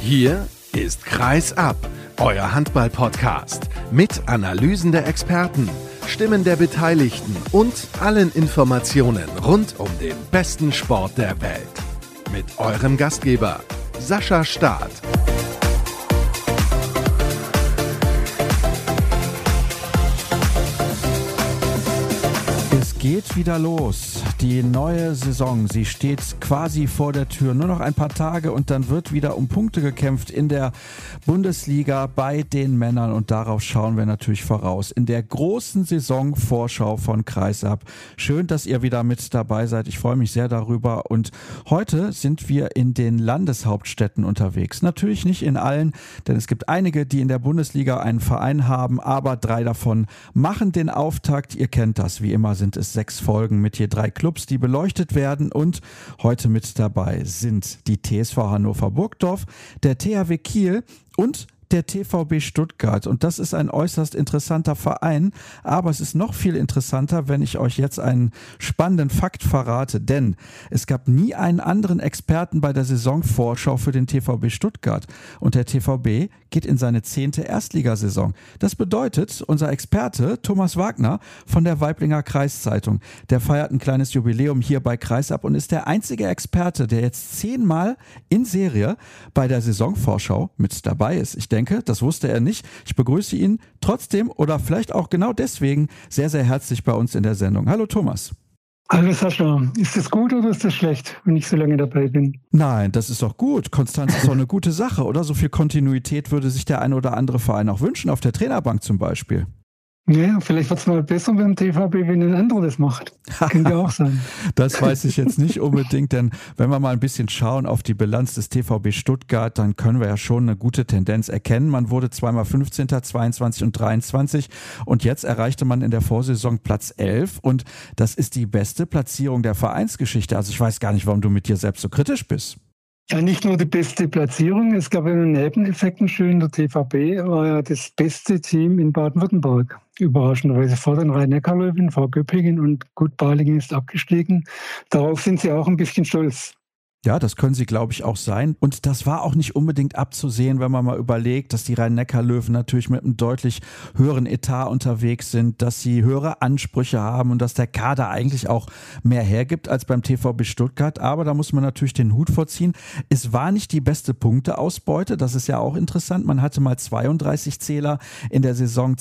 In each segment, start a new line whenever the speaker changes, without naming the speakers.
Hier ist Kreis ab, euer Handball-Podcast mit Analysen der Experten, Stimmen der Beteiligten und allen Informationen rund um den besten Sport der Welt. Mit eurem Gastgeber Sascha Staat.
Es geht wieder los. Die neue Saison, sie steht quasi vor der Tür. Nur noch ein paar Tage und dann wird wieder um Punkte gekämpft in der Bundesliga bei den Männern. Und darauf schauen wir natürlich voraus in der großen Saisonvorschau von Kreis ab. Schön, dass ihr wieder mit dabei seid. Ich freue mich sehr darüber. Und heute sind wir in den Landeshauptstädten unterwegs. Natürlich nicht in allen, denn es gibt einige, die in der Bundesliga einen Verein haben, aber 3 davon machen den Auftakt. Ihr kennt das. Wie immer sind es 6 Folgen mit je 3 Clubs, die beleuchtet werden, und heute mit dabei sind die TSV Hannover Burgdorf, der THW Kiel und der TVB Stuttgart. Und das ist ein äußerst interessanter Verein, aber es ist noch viel interessanter, wenn ich euch jetzt einen spannenden Fakt verrate, denn es gab nie einen anderen Experten bei der Saisonvorschau für den TVB Stuttgart und der TVB geht in seine 10. Erstligasaison. Das bedeutet, unser Experte Thomas Wagner von der Waiblinger Kreiszeitung, der feiert ein kleines Jubiläum hier bei Kreisab und ist der einzige Experte, der jetzt 10-mal in Serie bei der Saisonvorschau mit dabei ist. Ich denke, das wusste er nicht. Ich begrüße ihn trotzdem oder vielleicht auch genau deswegen sehr, sehr herzlich bei uns in der Sendung. Hallo Thomas.
Hallo Sascha, ist das gut oder ist das schlecht, wenn ich so lange dabei bin?
Nein, das ist doch gut. Konstanz ist doch eine gute Sache, oder? So viel Kontinuität würde sich der ein oder andere Verein auch wünschen, auf der Trainerbank zum Beispiel.
Ja, vielleicht wird es mal besser beim TVB, wenn ein anderer das macht. Könnte auch sein.
Das weiß ich jetzt nicht unbedingt, denn wenn wir mal ein bisschen schauen auf die Bilanz des TVB Stuttgart, dann können wir ja schon eine gute Tendenz erkennen. Man wurde zweimal 15., 22 und 23 und jetzt erreichte man in der Vorsaison Platz 11 und das ist die beste Platzierung der Vereinsgeschichte. Also ich weiß gar nicht, warum du mit dir selbst so kritisch bist.
Ja, nicht nur die beste Platzierung, es gab einen Nebeneffekt schön. Der TVB war ja das beste Team in Baden-Württemberg. Überraschenderweise vor den Rhein-Neckar-Löwen, vor Göppingen, und gut, Balingen ist abgestiegen. Darauf sind sie auch ein bisschen stolz.
Ja, das können sie, glaube ich, auch sein. Und das war auch nicht unbedingt abzusehen, wenn man mal überlegt, dass die Rhein-Neckar-Löwen natürlich mit einem deutlich höheren Etat unterwegs sind, dass sie höhere Ansprüche haben und dass der Kader eigentlich auch mehr hergibt als beim TVB Stuttgart. Aber da muss man natürlich den Hut vorziehen. Es war nicht die beste Punkteausbeute. Das ist ja auch interessant. Man hatte mal 32 Zähler in der Saison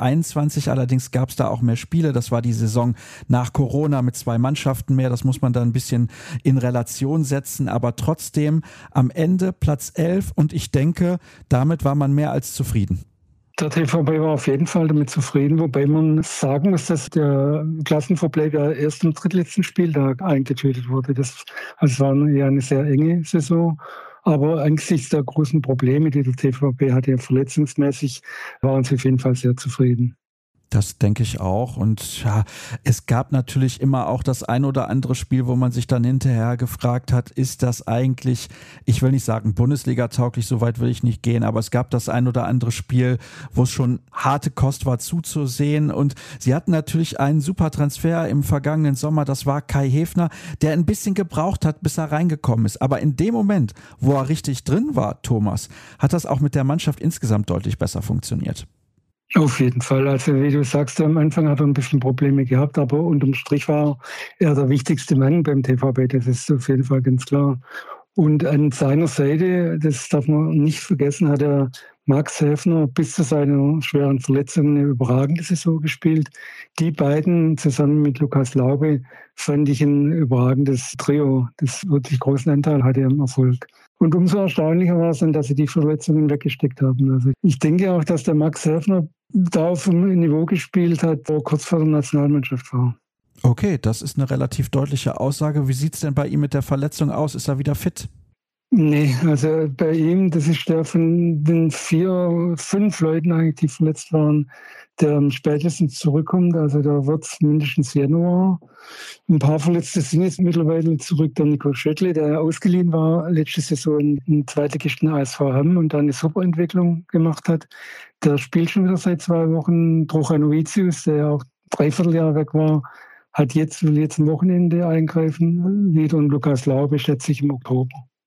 2021. Allerdings gab es da auch mehr Spiele. Das war die Saison nach Corona mit 2 Mannschaften mehr. Das muss man dann ein bisschen in Relation setzen. Aber trotzdem am Ende Platz 11 und ich denke, damit war man mehr als zufrieden.
Der TVB war auf jeden Fall damit zufrieden, wobei man sagen muss, dass der Klassenverbleib ja erst am drittletzten Spieltag eingetütet wurde. Das war ja eine sehr enge Saison. Aber angesichts der großen Probleme, die der TVB hatte, verletzungsmäßig, waren sie auf jeden Fall sehr zufrieden.
Das denke ich auch. Und ja, es gab natürlich immer auch das ein oder andere Spiel, wo man sich dann hinterher gefragt hat, ist das eigentlich, ich will nicht sagen Bundesliga-tauglich, so weit will ich nicht gehen, aber es gab das ein oder andere Spiel, wo es schon harte Kost war zuzusehen. Und sie hatten natürlich einen super Transfer im vergangenen Sommer, das war Kai Häfner, der ein bisschen gebraucht hat, bis er reingekommen ist. Aber in dem Moment, wo er richtig drin war, Thomas, hat das auch mit der Mannschaft insgesamt deutlich besser funktioniert.
Auf jeden Fall. Also wie du sagst, am Anfang hat er ein bisschen Probleme gehabt, aber unterm Strich war er der wichtigste Mann beim TVB. Das ist auf jeden Fall ganz klar. Und an seiner Seite, das darf man nicht vergessen, hat er Max Häfner bis zu seiner schweren Verletzung eine überragende Saison gespielt. Die beiden zusammen mit Lukas Laube fand ich ein überragendes Trio, das wirklich großen Anteil hatte am Erfolg. Und umso erstaunlicher war es dann, dass sie die Verletzungen weggesteckt haben. Also ich denke auch, dass der Max Häfner da auf einem Niveau gespielt hat, wo kurz vor der Nationalmannschaft war.
Okay, das ist eine relativ deutliche Aussage. Wie sieht es denn bei ihm mit der Verletzung aus? Ist er wieder fit?
Nee, also bei ihm, das ist der von den 4, 5 Leuten eigentlich, die verletzt waren, der am spätesten zurückkommt. Also da wird es mindestens Januar. Ein paar Verletzte sind jetzt mittlerweile zurück. Der Nico Schöttli, der ausgeliehen war letzte Saison im Zweitligisten ASV Hamm und dann eine super Entwicklung gemacht hat. Der spielt schon wieder seit 2 Wochen. Trojan Novicius, der auch 3/4 Jahr weg war, will jetzt am Wochenende eingreifen. Wieder, und Lukas Laube schätze ich im Oktober.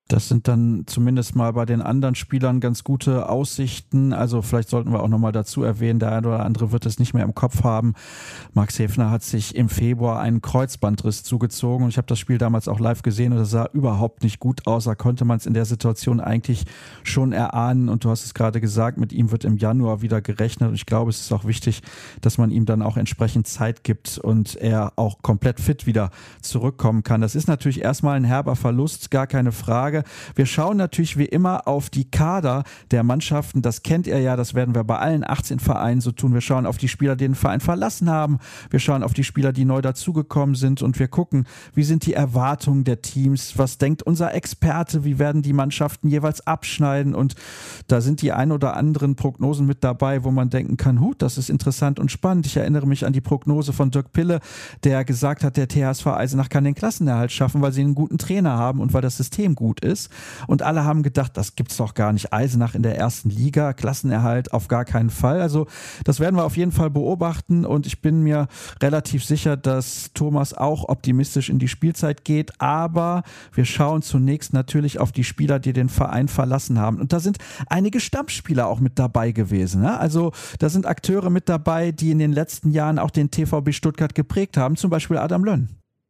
Das sind dann zumindest mal bei den anderen Spielern ganz gute Aussichten. Also vielleicht sollten wir auch nochmal dazu erwähnen, der eine oder andere wird es nicht mehr im Kopf haben. Max Häfner hat sich im Februar einen Kreuzbandriss zugezogen und ich habe das Spiel damals auch live gesehen und das sah überhaupt nicht gut aus. Da konnte man es in der Situation eigentlich schon erahnen und du hast es gerade gesagt, mit ihm wird im Januar wieder gerechnet und ich glaube, es ist auch wichtig, dass man ihm dann auch entsprechend Zeit gibt und er auch komplett fit wieder zurückkommen kann. Das ist natürlich erstmal ein herber Verlust, gar keine Frage. Wir schauen natürlich wie immer auf die Kader der Mannschaften. Das kennt ihr ja, das werden wir bei allen 18 Vereinen so tun. Wir schauen auf die Spieler, die den Verein verlassen haben. Wir schauen auf die Spieler, die neu dazugekommen sind und wir gucken, wie sind die Erwartungen der Teams? Was denkt unser Experte? Wie werden die Mannschaften jeweils abschneiden? Und da sind die ein oder anderen Prognosen mit dabei, wo man denken kann, das ist interessant und spannend. Ich erinnere mich an die Prognose von Dirk Pille, der gesagt hat, der THSV Eisenach kann den Klassenerhalt schaffen, weil sie einen guten Trainer haben und weil das System gut ist. Und alle haben gedacht, das gibt's doch gar nicht. Eisenach in der ersten Liga, Klassenerhalt auf gar keinen Fall. Also das werden wir auf jeden Fall beobachten und ich bin mir relativ sicher, dass Thomas auch optimistisch in die Spielzeit geht. Aber wir schauen zunächst natürlich auf die Spieler, die den Verein verlassen haben. Und da sind einige Stammspieler auch mit dabei gewesen. Ne? Also da sind Akteure mit dabei, die in den letzten Jahren auch den TVB Stuttgart geprägt haben. Zum Beispiel Adam Lönn.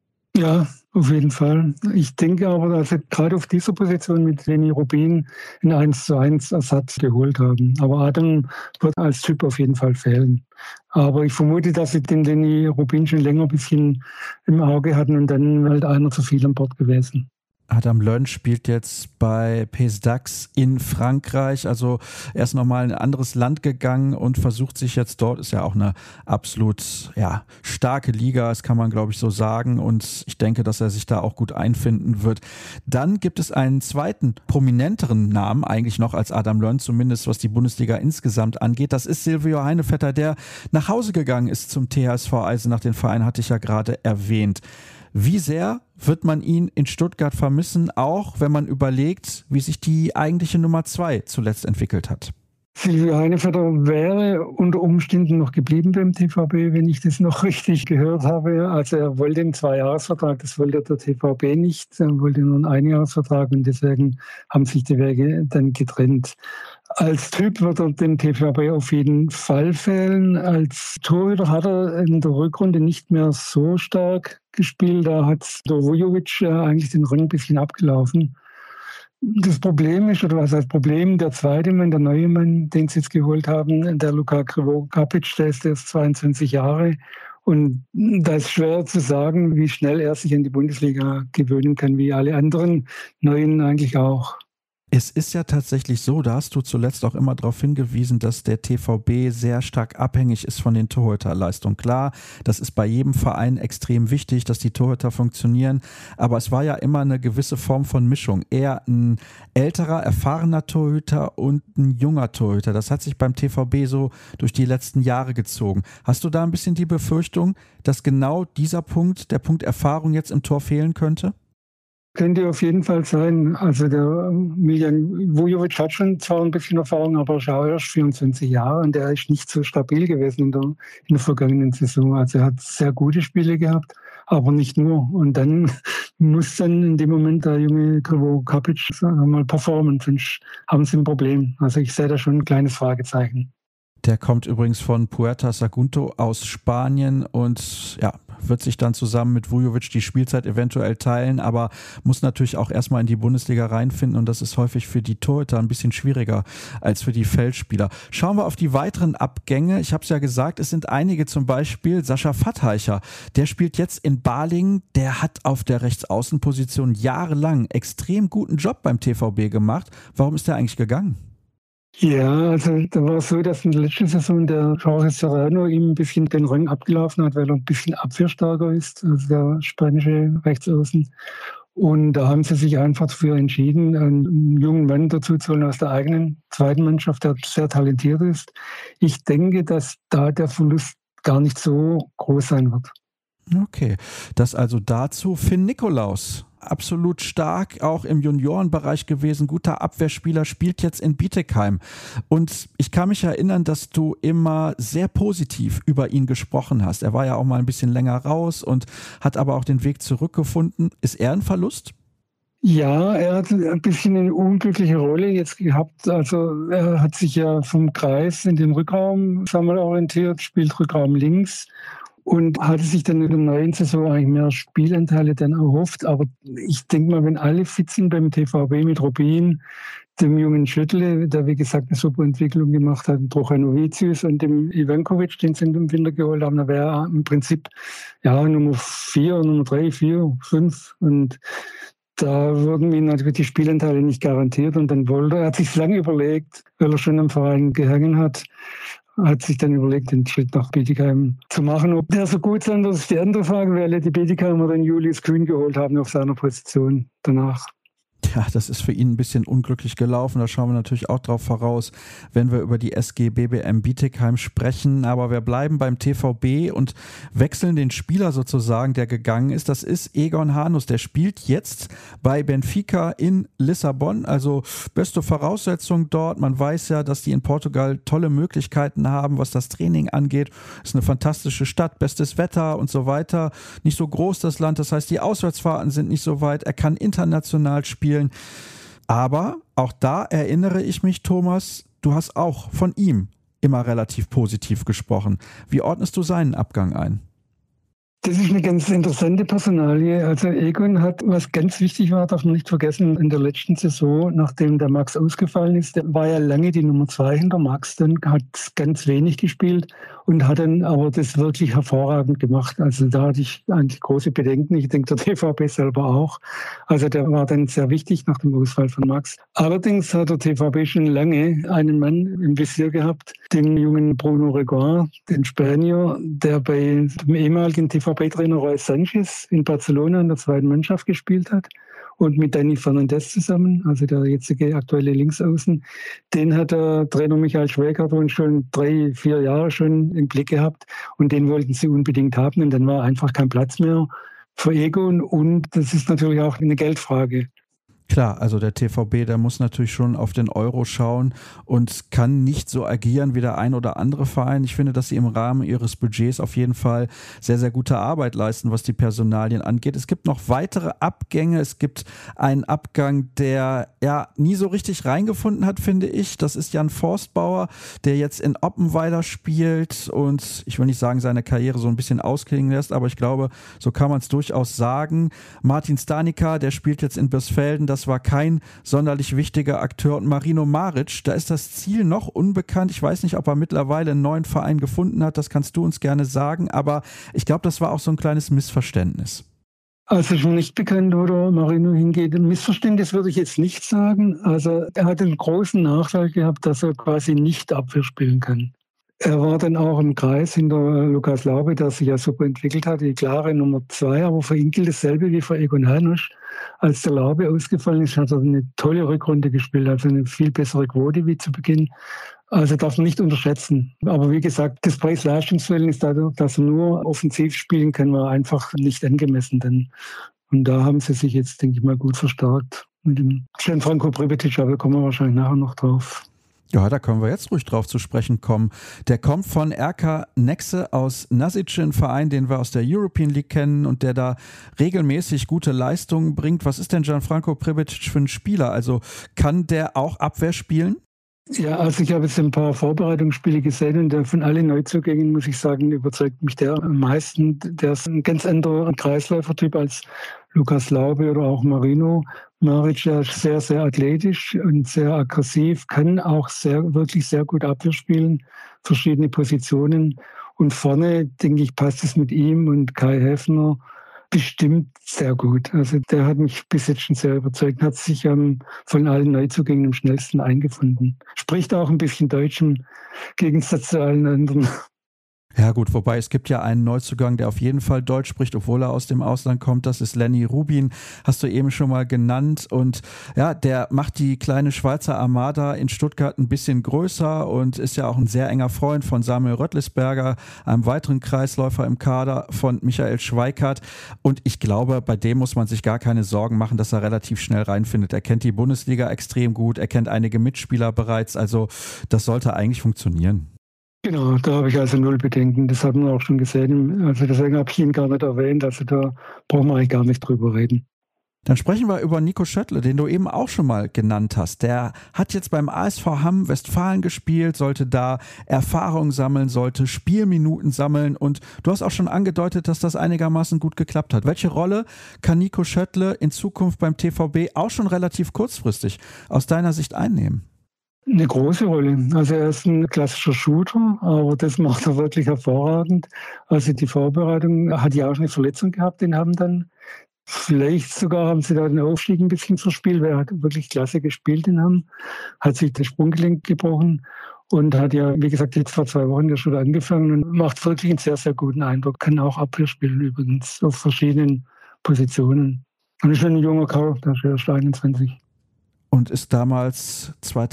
Ja, auf jeden Fall. Ich denke aber, dass sie gerade auf dieser Position mit Lenny Rubin einen 1:1 Ersatz geholt haben. Aber Adam wird als Typ auf jeden Fall fehlen. Aber ich vermute, dass sie den Lenny Rubin schon länger ein bisschen im Auge hatten und dann halt einer zu viel an Bord gewesen.
Adam Lönn spielt jetzt bei PES Dax in Frankreich, also er ist nochmal in ein anderes Land gegangen und versucht sich jetzt dort, ist ja auch eine absolut starke Liga, das kann man glaube ich so sagen und ich denke, dass er sich da auch gut einfinden wird. Dann gibt es einen zweiten prominenteren Namen eigentlich noch als Adam Lönn, zumindest was die Bundesliga insgesamt angeht, das ist Silvio Heinevetter, der nach Hause gegangen ist zum THSV Eisenach, den Verein hatte ich ja gerade erwähnt. Wie sehr wird man ihn in Stuttgart vermissen, auch wenn man überlegt, wie sich die eigentliche Nummer 2 zuletzt entwickelt hat?
Silvio Heinevetter wäre unter Umständen noch geblieben beim TVB, wenn ich das noch richtig gehört habe. Also er wollte einen 2-Jahres-Vertrag, das wollte der TVB nicht. Er wollte nur einen Einjahresvertrag und deswegen haben sich die Wege dann getrennt. Als Typ wird er dem TVB auf jeden Fall fehlen. Als Torhüter hat er in der Rückrunde nicht mehr so stark gespielt. Da hat der Vujovic eigentlich den Rang ein bisschen abgelaufen. Das Problem ist, oder was heißt Problem, der zweite Mann, der neue Mann, den sie jetzt geholt haben, der Luka Krivokapic, der ist erst 22 Jahre. Und da ist schwer zu sagen, wie schnell er sich an die Bundesliga gewöhnen kann, wie alle anderen Neuen eigentlich auch.
Es ist ja tatsächlich so, da hast du zuletzt auch immer darauf hingewiesen, dass der TVB sehr stark abhängig ist von den Torhüterleistungen. Klar, das ist bei jedem Verein extrem wichtig, dass die Torhüter funktionieren, aber es war ja immer eine gewisse Form von Mischung. Eher ein älterer, erfahrener Torhüter und ein junger Torhüter. Das hat sich beim TVB so durch die letzten Jahre gezogen. Hast du da ein bisschen die Befürchtung, dass genau dieser Punkt, der Punkt Erfahrung jetzt im Tor fehlen könnte?
Könnte auf jeden Fall sein. Also der Miljan Vujovic hat schon zwar ein bisschen Erfahrung, aber schau, erst 24 Jahre und der ist nicht so stabil gewesen in der vergangenen Saison. Also er hat sehr gute Spiele gehabt, aber nicht nur. Und dann muss dann in dem Moment der junge Krivokapic mal performen, sonst haben sie ein Problem. Also ich sehe da schon ein kleines Fragezeichen.
Der kommt übrigens von Puerto Sagunto aus Spanien und wird sich dann zusammen mit Vujovic die Spielzeit eventuell teilen, aber muss natürlich auch erstmal in die Bundesliga reinfinden und das ist häufig für die Torhüter ein bisschen schwieriger als für die Feldspieler. Schauen wir auf die weiteren Abgänge. Ich habe es ja gesagt, es sind einige, zum Beispiel Sascha Fattheicher. Der spielt jetzt in Balingen, der hat auf der Rechtsaußenposition jahrelang extrem guten Job beim TVB gemacht. Warum ist der eigentlich gegangen?
Ja, also da war es so, dass in der letzten Saison der Jorge Serrano ihm ein bisschen den Rang abgelaufen hat, weil er ein bisschen abwehrstarker ist, also der spanische Rechtsaußen. Und da haben sie sich einfach dafür entschieden, einen jungen Mann dazu zu holen aus der eigenen zweiten Mannschaft, der sehr talentiert ist. Ich denke, dass da der Verlust gar nicht so groß sein wird.
Okay, das also dazu. Finn Nikolaus, absolut stark, auch im Juniorenbereich gewesen, guter Abwehrspieler, spielt jetzt in Bietigheim. Und ich kann mich erinnern, dass du immer sehr positiv über ihn gesprochen hast. Er war ja auch mal ein bisschen länger raus und hat aber auch den Weg zurückgefunden. Ist er ein Verlust?
Ja, er hat ein bisschen eine unglückliche Rolle jetzt gehabt. Also er hat sich ja vom Kreis in den Rückraum, sagen wir mal, orientiert, spielt Rückraum links und hatte sich dann in der neuen Saison eigentlich mehr Spielanteile dann erhofft. Aber ich denke mal, wenn alle fit sind beim TVB mit Rubin, dem jungen Schüttle, der wie gesagt eine super Entwicklung gemacht hat, Trochanowicius und dem Ivankovic, den sie im Winter geholt haben, da wäre er im Prinzip ja Nummer 4, Nummer 3, 4, 5 und da wurden ihm natürlich die Spielanteile nicht garantiert und dann wollte er, hat sich lange überlegt, weil er schon am Verein gehangen hat sich dann überlegt, den Schritt nach Bietigheim zu machen. Ob der so gut sein wird, ist die andere Frage, weil die Bietigheimer dann Julius Kühn geholt haben auf seiner Position danach.
Ja, das ist für ihn ein bisschen unglücklich gelaufen. Da schauen wir natürlich auch drauf voraus, wenn wir über die SG BBM Bietigheim sprechen. Aber wir bleiben beim TVB und wechseln den Spieler sozusagen, der gegangen ist. Das ist Egon Hanus. Der spielt jetzt bei Benfica in Lissabon. Also beste Voraussetzung dort. Man weiß ja, dass die in Portugal tolle Möglichkeiten haben, was das Training angeht. Ist eine fantastische Stadt, bestes Wetter und so weiter. Nicht so groß das Land. Das heißt, die Auswärtsfahrten sind nicht so weit. Er kann international spielen. Aber auch da erinnere ich mich, Thomas, du hast auch von ihm immer relativ positiv gesprochen. Wie ordnest du seinen Abgang ein?
Das ist eine ganz interessante Personalie. Also Egon hat, was ganz wichtig war, darf man nicht vergessen, in der letzten Saison, nachdem der Max ausgefallen ist, war ja lange die Nummer 2 hinter Max, dann hat ganz wenig gespielt und hat dann aber das wirklich hervorragend gemacht. Also da hatte ich eigentlich große Bedenken. Ich denke, der TVB selber auch. Also der war dann sehr wichtig nach dem Ausfall von Max. Allerdings hat der TVB schon lange einen Mann im Visier gehabt, den jungen Bruno Reguar, den Spanier, der bei dem ehemaligen TVB-Trainer Roy Sanchez in Barcelona in der zweiten Mannschaft gespielt hat und mit Dani Fernandes zusammen, also der jetzige aktuelle Linksaußen, den hat der Trainer Michael Schweighöfer schon 3-4 Jahre schon im Blick gehabt und den wollten sie unbedingt haben und dann war einfach kein Platz mehr für Egon und das ist natürlich auch eine Geldfrage.
Klar, also der TVB, der muss natürlich schon auf den Euro schauen und kann nicht so agieren wie der ein oder andere Verein. Ich finde, dass sie im Rahmen ihres Budgets auf jeden Fall sehr, sehr gute Arbeit leisten, was die Personalien angeht. Es gibt noch weitere Abgänge. Es gibt einen Abgang, der ja nie so richtig reingefunden hat, finde ich. Das ist Jan Forstbauer, der jetzt in Oppenweiler spielt und ich will nicht sagen, seine Karriere so ein bisschen ausklingen lässt, aber ich glaube, so kann man es durchaus sagen. Martin Stanica, der spielt jetzt in Birsfelden. Das war kein sonderlich wichtiger Akteur. Und Marino Maric, da ist das Ziel noch unbekannt. Ich weiß nicht, ob er mittlerweile einen neuen Verein gefunden hat. Das kannst du uns gerne sagen. Aber ich glaube, das war auch so ein kleines Missverständnis.
Also schon nicht bekannt, wo der Marino hingeht. Ein Missverständnis würde ich jetzt nicht sagen. Also er hat einen großen Nachteil gehabt, dass er quasi nicht Abwehr spielen kann. Er war dann auch im Kreis hinter Lukas Laube, der sich ja super entwickelt hat, die klare Nummer 2. Aber für ihn gilt dasselbe wie für Egon Hanusch. Als der Laube ausgefallen ist, hat er eine tolle Rückrunde gespielt, also eine viel bessere Quote wie zu Beginn. Also darf man nicht unterschätzen. Aber wie gesagt, das Preis-Leistungs-Verhältnis dadurch, dass er nur offensiv spielen kann, war einfach nicht angemessen. Denn. Und da haben sie sich jetzt, denke ich mal, gut verstärkt mit dem Gianfranco Pripetić, aber da kommen wir wahrscheinlich nachher noch drauf.
Ja, da können wir jetzt ruhig drauf zu sprechen kommen. Der kommt von RK Nexe aus Nasice, ein Verein, den wir aus der European League kennen und der da regelmäßig gute Leistungen bringt. Was ist denn Gianfranco Pripetić für ein Spieler? Also kann der auch Abwehr spielen?
Ja, also ich habe jetzt ein paar Vorbereitungsspiele gesehen und von allen Neuzugängen, muss ich sagen, überzeugt mich der am meisten. Der ist ein ganz anderer Kreisläufertyp als Lukas Laube oder auch Marino Maric. Der ist sehr, sehr athletisch und sehr aggressiv, kann auch wirklich sehr gut Abwehr spielen, verschiedene Positionen. Und vorne, denke ich, passt es mit ihm und Kai Häfner bestimmt sehr gut. Also der hat mich bis jetzt schon sehr überzeugt, hat sich von allen Neuzugängen am schnellsten eingefunden. Spricht auch ein bisschen Deutsch im Gegensatz zu allen anderen.
Ja gut, wobei es gibt ja einen Neuzugang, der auf jeden Fall Deutsch spricht, obwohl er aus dem Ausland kommt. Das ist Lenny Rubin, hast du eben schon mal genannt. Und ja, der macht die kleine Schweizer Armada in Stuttgart ein bisschen größer und ist ja auch ein sehr enger Freund von Samuel Röttlisberger, einem weiteren Kreisläufer im Kader von Michael Schweikart. Und ich glaube, bei dem muss man sich gar keine Sorgen machen, dass er relativ schnell reinfindet. Er kennt die Bundesliga extrem gut, er kennt einige Mitspieler bereits. Also das sollte eigentlich funktionieren.
Genau, da habe ich also null Bedenken. Das haben wir auch schon gesehen. Also deswegen habe ich ihn gar nicht erwähnt. Also da brauchen wir eigentlich gar nicht drüber reden.
Dann sprechen wir über Nico Schöttle, den du eben auch schon mal genannt hast. Der hat jetzt beim ASV Hamm Westfalen gespielt, sollte da Erfahrung sammeln, sollte Spielminuten sammeln und du hast auch schon angedeutet, dass das einigermaßen gut geklappt hat. Welche Rolle kann Nico Schöttle in Zukunft beim TVB auch schon relativ kurzfristig aus deiner Sicht einnehmen?
Eine große Rolle. Also er ist ein klassischer Shooter, aber das macht er wirklich hervorragend. Also die Vorbereitung hat ja auch eine Verletzung gehabt, den haben dann vielleicht sogar haben sie da den Aufstieg ein bisschen verspielt, weil er hat wirklich klasse gespielt in Hamm, hat sich das Sprunggelenk gebrochen und hat ja, wie gesagt, jetzt vor 2 Wochen ja schon angefangen und macht wirklich einen sehr, sehr guten Eindruck. Kann auch Abwehr spielen übrigens auf verschiedenen Positionen. Und ist schon ein junger Kerl, der ist erst 21.
Und ist damals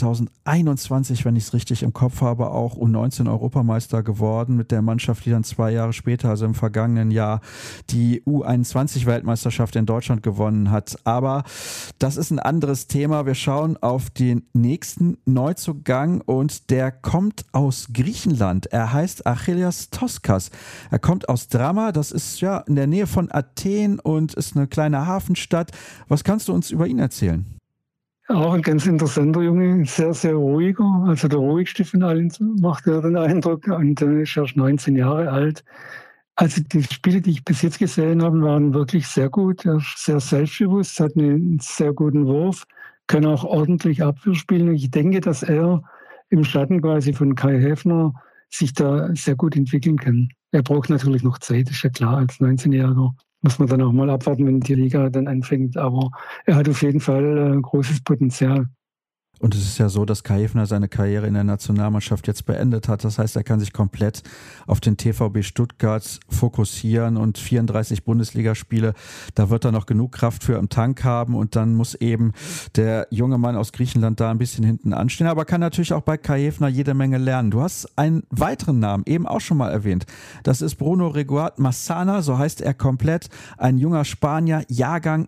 2021, wenn ich es richtig im Kopf habe, auch U19-Europameister geworden mit der Mannschaft, die dann 2 Jahre später, also im vergangenen Jahr, die U21-Weltmeisterschaft in Deutschland gewonnen hat. Aber das ist ein anderes Thema. Wir schauen auf den nächsten Neuzugang und der kommt aus Griechenland. Er heißt Achilleas Toskas. Er kommt aus Drama, das ist ja in der Nähe von Athen und ist eine kleine Hafenstadt. Was kannst du uns über ihn erzählen?
Auch ein ganz interessanter Junge, sehr, sehr ruhiger, also der ruhigste von allen, macht er den Eindruck, und er ist erst 19 Jahre alt. Also die Spiele, die ich bis jetzt gesehen habe, waren wirklich sehr gut. Er ist sehr selbstbewusst, hat einen sehr guten Wurf, kann auch ordentlich Abwehr spielen. Ich denke, dass er im Schatten quasi von Kai Häfner sich da sehr gut entwickeln kann. Er braucht natürlich noch Zeit, ist ja klar, als 19-Jähriger. Muss man dann auch mal abwarten, wenn die Liga dann anfängt. Aber er hat auf jeden Fall großes Potenzial.
Und es ist ja so, dass Kai Häfner seine Karriere in der Nationalmannschaft jetzt beendet hat. Das heißt, er kann sich komplett auf den TVB Stuttgart fokussieren und 34 Bundesligaspiele, da wird er noch genug Kraft für im Tank haben und dann muss eben der junge Mann aus Griechenland da ein bisschen hinten anstehen. Aber kann natürlich auch bei Kai Häfner jede Menge lernen. Du hast einen weiteren Namen eben auch schon mal erwähnt. Das ist Bruno Reguart Massana, so heißt er komplett. Ein junger Spanier, Jahrgang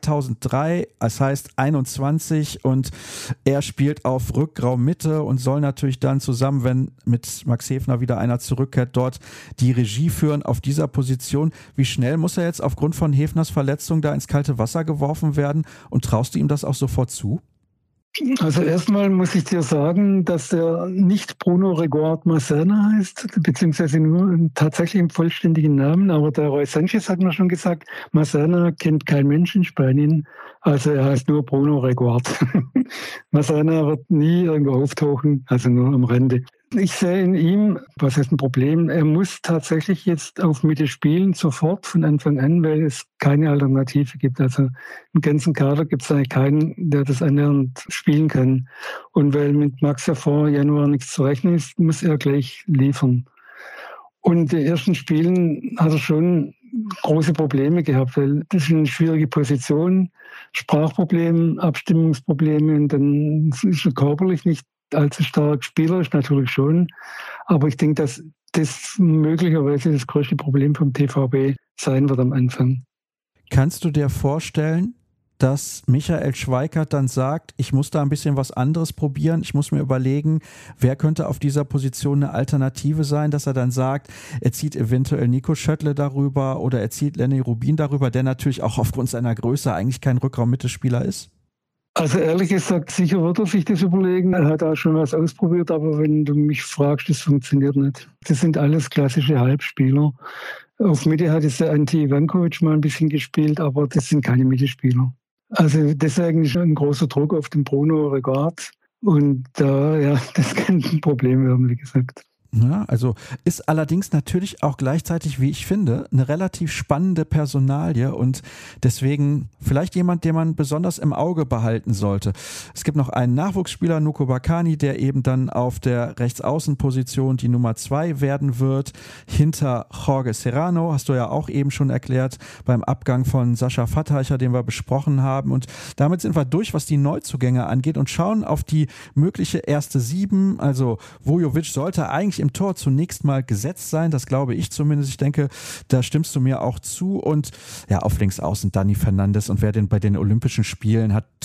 2003, das heißt 21 und er spielt auf Rückraum Mitte und soll natürlich dann zusammen, wenn mit Max Häfner wieder einer zurückkehrt, dort die Regie führen auf dieser Position. Wie schnell muss er jetzt aufgrund von Häfners Verletzung da ins kalte Wasser geworfen werden und traust du ihm das auch sofort zu?
Also erstmal muss ich dir sagen, dass er nicht Bruno Reguart Massana heißt, beziehungsweise nur tatsächlich im vollständigen Namen. Aber der Roy Sanchez hat mir schon gesagt, Massana kennt kein Mensch in Spanien, also er heißt nur Bruno Reguart. Massana wird nie irgendwo auftauchen, also nur am Rande. Ich sehe in ihm, was heißt ein Problem, er muss tatsächlich jetzt auf Mitte spielen, sofort von Anfang an, weil es keine Alternative gibt. Also im ganzen Kader gibt es eigentlich keinen, der das annähernd spielen kann. Und weil mit Max ja vor Januar nichts zu rechnen ist, muss er gleich liefern. Und die ersten Spielen hat er schon große Probleme gehabt, weil das ist eine schwierige Position, Sprachprobleme, Abstimmungsprobleme und dann ist er körperlich nicht allzu stark, spielerisch natürlich schon. Aber ich denke, dass das möglicherweise das größte Problem vom TVB sein wird am Anfang.
Kannst du dir vorstellen, dass Michael Schweikart dann sagt, ich muss da ein bisschen was anderes probieren, ich muss mir überlegen, wer könnte auf dieser Position eine Alternative sein, dass er dann sagt, er zieht eventuell Nico Schöttle darüber oder er zieht Lenny Rubin darüber, der natürlich auch aufgrund seiner Größe eigentlich kein Rückraum-Mittelspieler ist?
Also ehrlich gesagt, sicher wird er sich das überlegen. Er hat auch schon was ausprobiert, aber wenn du mich fragst, das funktioniert nicht. Das sind alles klassische Halbspieler. Auf Mitte hat es der Ante Ivankovic mal ein bisschen gespielt, aber das sind keine Mittelspieler. Also deswegen ist ein großer Druck auf den Bruno Reguart und das kann ein Problem werden, wie gesagt.
Ja, also ist allerdings natürlich auch gleichzeitig, wie ich finde, eine relativ spannende Personalie und deswegen vielleicht jemand, den man besonders im Auge behalten sollte. Es gibt noch einen Nachwuchsspieler, Nuko Bakani, der eben dann auf der Rechtsaußenposition die Nummer 2 werden wird, hinter Jorge Serrano, hast du ja auch eben schon erklärt, beim Abgang von Sascha Vatheicher, den wir besprochen haben und damit sind wir durch, was die Neuzugänge angeht und schauen auf die mögliche erste 7, also Vujovic sollte eigentlich im Tor zunächst mal gesetzt sein, das glaube ich zumindest. Ich denke, da stimmst du mir auch zu. Und ja, auf links außen Dani Fernandes und wer denn bei den Olympischen Spielen hat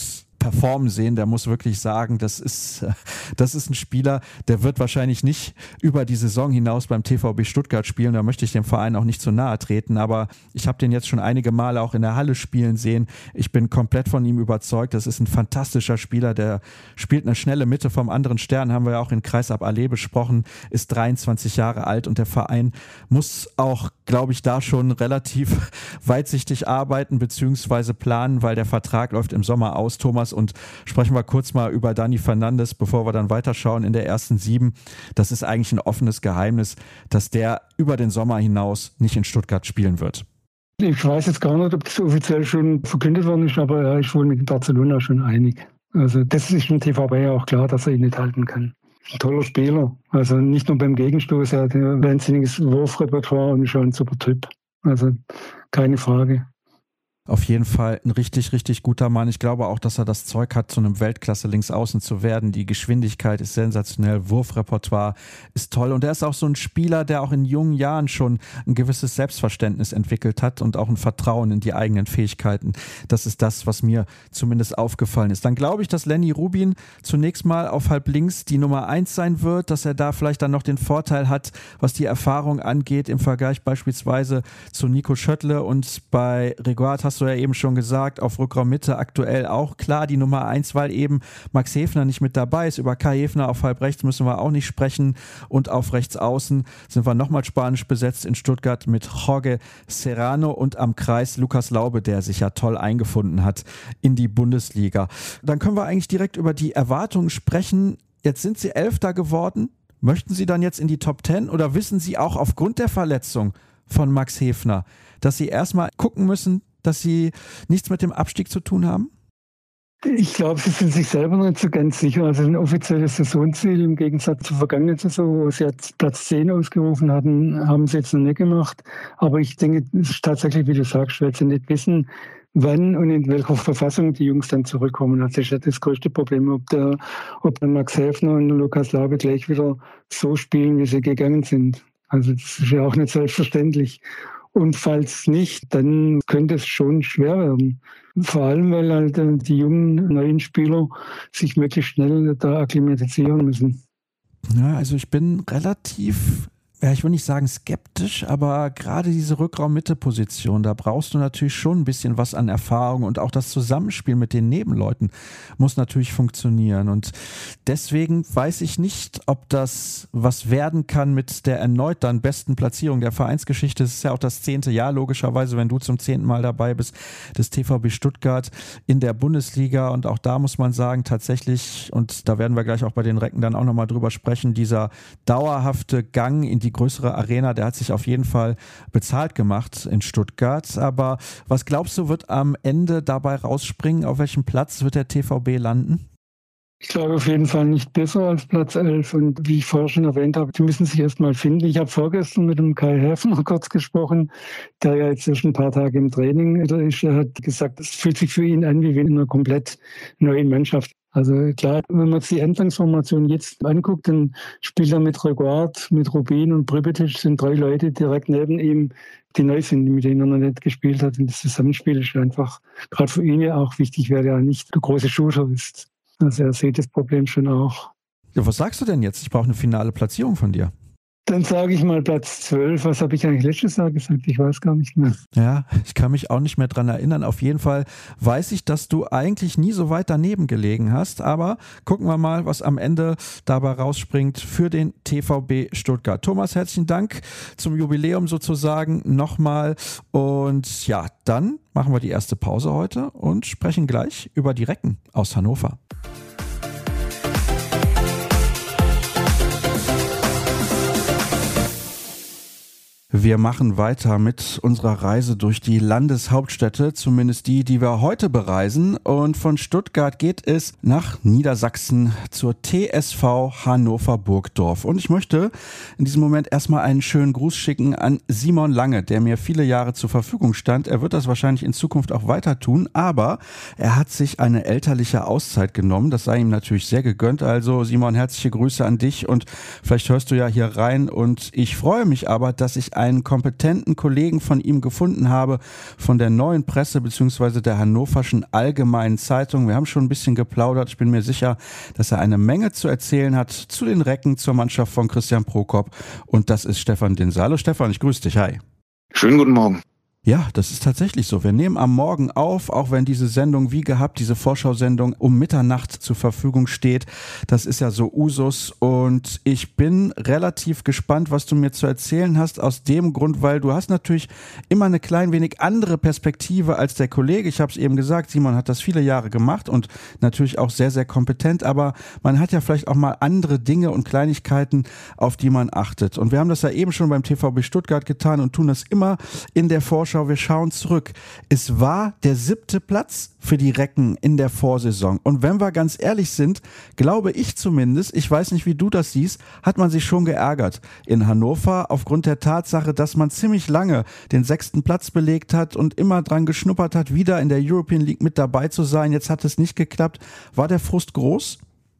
performen sehen. Der muss wirklich sagen, das ist ein Spieler, der wird wahrscheinlich nicht über die Saison hinaus beim TVB Stuttgart spielen. Da möchte ich dem Verein auch nicht zu nahe treten. Aber ich habe den jetzt schon einige Male auch in der Halle spielen sehen. Ich bin komplett von ihm überzeugt. Das ist ein fantastischer Spieler. Der spielt eine schnelle Mitte vom anderen Stern. Haben wir ja auch in Kreisab Allee besprochen. Ist 23 Jahre alt und der Verein muss auch, glaube ich, da schon relativ weitsichtig arbeiten bzw. planen, weil der Vertrag läuft im Sommer aus, Thomas. Und sprechen wir kurz mal über Dani Fernandes, bevor wir dann weiterschauen in der ersten 7. Das ist eigentlich ein offenes Geheimnis, dass der über den Sommer hinaus nicht in Stuttgart spielen wird.
Ich weiß jetzt gar nicht, ob das offiziell schon verkündet worden ist, aber er ist wohl mit Barcelona schon einig. Also das ist dem TVB ja auch klar, dass er ihn nicht halten kann. Ein toller Spieler. Also nicht nur beim Gegenstoß, er hat ein wahnsinniges Wurfrepertoire und ist schon ein super Typ. Also keine Frage.
Auf jeden Fall ein richtig, richtig guter Mann. Ich glaube auch, dass er das Zeug hat, zu einem Weltklasse-Linksaußen zu werden. Die Geschwindigkeit ist sensationell, Wurfrepertoire ist toll. Und er ist auch so ein Spieler, der auch in jungen Jahren schon ein gewisses Selbstverständnis entwickelt hat und auch ein Vertrauen in die eigenen Fähigkeiten. Das ist das, was mir zumindest aufgefallen ist. Dann glaube ich, dass Lenny Rubin zunächst mal auf halb links die Nummer 1 sein wird, dass er da vielleicht dann noch den Vorteil hat, was die Erfahrung angeht, im Vergleich beispielsweise zu Nico Schöttle. Und bei Reguard hast du ja eben schon gesagt, auf Rückraummitte aktuell auch klar die Nummer 1, weil eben Max Hefner nicht mit dabei ist. Über Kai Hefner auf halb rechts müssen wir auch nicht sprechen und auf rechts außen sind wir nochmal spanisch besetzt in Stuttgart mit Jorge Serrano und am Kreis Lukas Laube, der sich ja toll eingefunden hat in die Bundesliga. Dann können wir eigentlich direkt über die Erwartungen sprechen. Jetzt sind Sie 11. geworden. Möchten Sie dann jetzt in die Top 10 oder wissen Sie auch aufgrund der Verletzung von Max Hefner, dass Sie erstmal gucken müssen, dass Sie nichts mit dem Abstieg zu tun haben?
Ich glaube, sie sind sich selber nicht so ganz sicher. Also ein offizielles Saisonziel im Gegensatz zur vergangenen Saison, wo sie jetzt Platz 10 ausgerufen hatten, haben sie jetzt noch nicht gemacht. Aber ich denke, es ist tatsächlich, wie du sagst, weil sie nicht wissen, wann und in welcher Verfassung die Jungs dann zurückkommen. Also das ist ja das größte Problem, ob der Max Hefner und der Lukas Laube gleich wieder so spielen, wie sie gegangen sind. Also das ist ja auch nicht selbstverständlich. Und falls nicht, dann könnte es schon schwer werden. Vor allem, weil halt die jungen, neuen Spieler sich möglichst schnell da akklimatisieren müssen.
Ja, also ich bin relativ, ich will nicht sagen skeptisch, aber gerade diese Rückraum-Mitte-Position, da brauchst du natürlich schon ein bisschen was an Erfahrung und auch das Zusammenspiel mit den Nebenleuten muss natürlich funktionieren und deswegen weiß ich nicht, ob das was werden kann mit der erneut dann besten Platzierung der Vereinsgeschichte. Es ist ja auch das 10. Jahr logischerweise, wenn du zum 10. Mal dabei bist, des TVB Stuttgart in der Bundesliga und auch da muss man sagen, tatsächlich, und da werden wir gleich auch bei den Recken dann auch nochmal drüber sprechen, dieser dauerhafte Gang in die größere Arena, der hat sich auf jeden Fall bezahlt gemacht in Stuttgart. Aber was glaubst du, wird am Ende dabei rausspringen? Auf welchem Platz wird der TVB landen?
Ich glaube auf jeden Fall nicht besser als Platz 11. Und wie ich vorher schon erwähnt habe, die müssen sich erstmal finden. Ich habe vorgestern mit dem Kai Hefner kurz gesprochen, der ja jetzt schon ein paar Tage im Training ist. Er hat gesagt, es fühlt sich für ihn an wie in einer komplett neuen Mannschaft. Also klar, wenn man sich die Anfangsformation jetzt anguckt, dann spielt er mit Reguard, mit Rubin und Pribitic, sind 3 Leute direkt neben ihm, die neu sind, mit denen er noch nicht gespielt hat. Und das Zusammenspiel ist einfach gerade für ihn ja auch wichtig, weil er nicht der große Shooter ist. Also er sieht das Problem schon auch.
Ja, was sagst du denn jetzt? Ich brauche eine finale Platzierung von dir.
Dann sage ich mal Platz 12. Was habe ich eigentlich letztes Jahr gesagt? Ich weiß gar nicht mehr.
Ja, ich kann mich auch nicht mehr dran erinnern. Auf jeden Fall weiß ich, dass du eigentlich nie so weit daneben gelegen hast. Aber gucken wir mal, was am Ende dabei rausspringt für den TVB Stuttgart. Thomas, herzlichen Dank zum Jubiläum sozusagen nochmal. Und ja, dann machen wir die erste Pause heute und sprechen gleich über die Recken aus Hannover. Wir machen weiter mit unserer Reise durch die Landeshauptstädte, zumindest die wir heute bereisen. Und von Stuttgart geht es nach Niedersachsen zur TSV Hannover Burgdorf. Und ich möchte in diesem Moment erstmal einen schönen Gruß schicken an Simon Lange, der mir viele Jahre zur Verfügung stand. Er wird das wahrscheinlich in Zukunft auch weiter tun, aber er hat sich eine elterliche Auszeit genommen. Das sei ihm natürlich sehr gegönnt. Also Simon, herzliche Grüße an dich und vielleicht hörst du ja hier rein. Und ich freue mich aber, dass ich einen kompetenten Kollegen von ihm gefunden habe, von der Neuen Presse bzw. der Hannoverschen Allgemeinen Zeitung. Wir haben schon ein bisschen geplaudert. Ich bin mir sicher, dass er eine Menge zu erzählen hat zu den Recken, zur Mannschaft von Christian Prokop. Und das ist Stefan Dinse. Hallo Stefan, ich grüße dich. Hi.
Schönen guten Morgen.
Ja, das ist tatsächlich so. Wir nehmen am Morgen auf, auch wenn diese Sendung wie gehabt, diese Vorschau-Sendung um Mitternacht zur Verfügung steht. Das ist ja so Usus und ich bin relativ gespannt, was du mir zu erzählen hast, aus dem Grund, weil du hast natürlich immer eine klein wenig andere Perspektive als der Kollege. Ich habe es eben gesagt, Simon hat das viele Jahre gemacht und natürlich auch sehr, sehr kompetent, aber man hat ja vielleicht auch mal andere Dinge und Kleinigkeiten, auf die man achtet. Und wir haben das ja eben schon beim TVB Stuttgart getan und tun das immer in der Vorschau. Wir schauen zurück. Es war der 7. Platz für die Recken in der Vorsaison. Und wenn wir ganz ehrlich sind, glaube ich zumindest, ich weiß nicht, wie du das siehst, hat man sich schon geärgert in Hannover aufgrund der Tatsache, dass man ziemlich lange den 6. Platz belegt hat und immer dran geschnuppert hat, wieder in der European League mit dabei zu sein. Jetzt hat es nicht geklappt. War der Frust groß?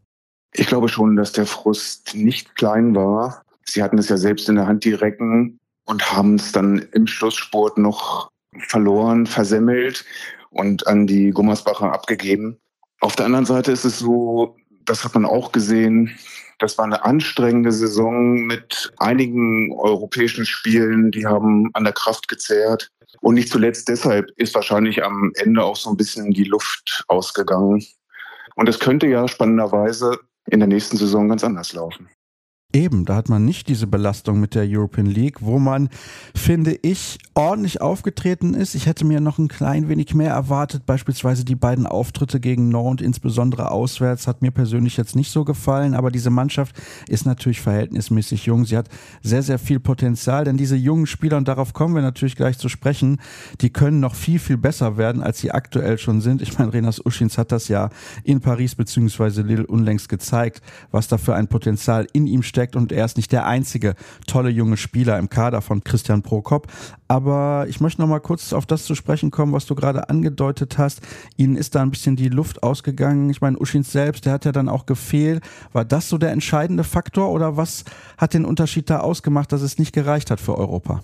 Ich glaube schon, dass der Frust nicht klein war. Sie hatten es ja selbst in der Hand, die Recken, und haben es dann im Schlussspurt noch verloren, versemmelt und an die Gummersbacher abgegeben. Auf der anderen Seite ist es so, das hat man auch gesehen, das war eine anstrengende Saison mit einigen europäischen Spielen, die haben an der Kraft gezehrt. Und nicht zuletzt deshalb ist wahrscheinlich am Ende auch so ein bisschen die Luft ausgegangen. Und es könnte ja spannenderweise in der nächsten Saison ganz anders laufen.
Eben, da hat man nicht diese Belastung mit der European League, wo man, finde ich, ordentlich aufgetreten ist. Ich hätte mir noch ein klein wenig mehr erwartet. Beispielsweise die beiden Auftritte gegen Nantes, insbesondere auswärts, hat mir persönlich jetzt nicht so gefallen. Aber diese Mannschaft ist natürlich verhältnismäßig jung. Sie hat sehr, sehr viel Potenzial, denn diese jungen Spieler, und darauf kommen wir natürlich gleich zu sprechen, die können noch viel, viel besser werden, als sie aktuell schon sind. Ich meine, Renas Uschins hat das ja in Paris bzw. Lille unlängst gezeigt, was da für ein Potenzial in ihm steckt. Und er ist nicht der einzige tolle junge Spieler im Kader von Christian Prokop. Aber ich möchte noch mal kurz auf das zu sprechen kommen, was du gerade angedeutet hast. Ihnen ist da ein bisschen die Luft ausgegangen. Ich meine, Uschins selbst, der hat ja dann auch gefehlt. War das so der entscheidende Faktor oder was hat den Unterschied da ausgemacht, dass es nicht gereicht hat für Europa?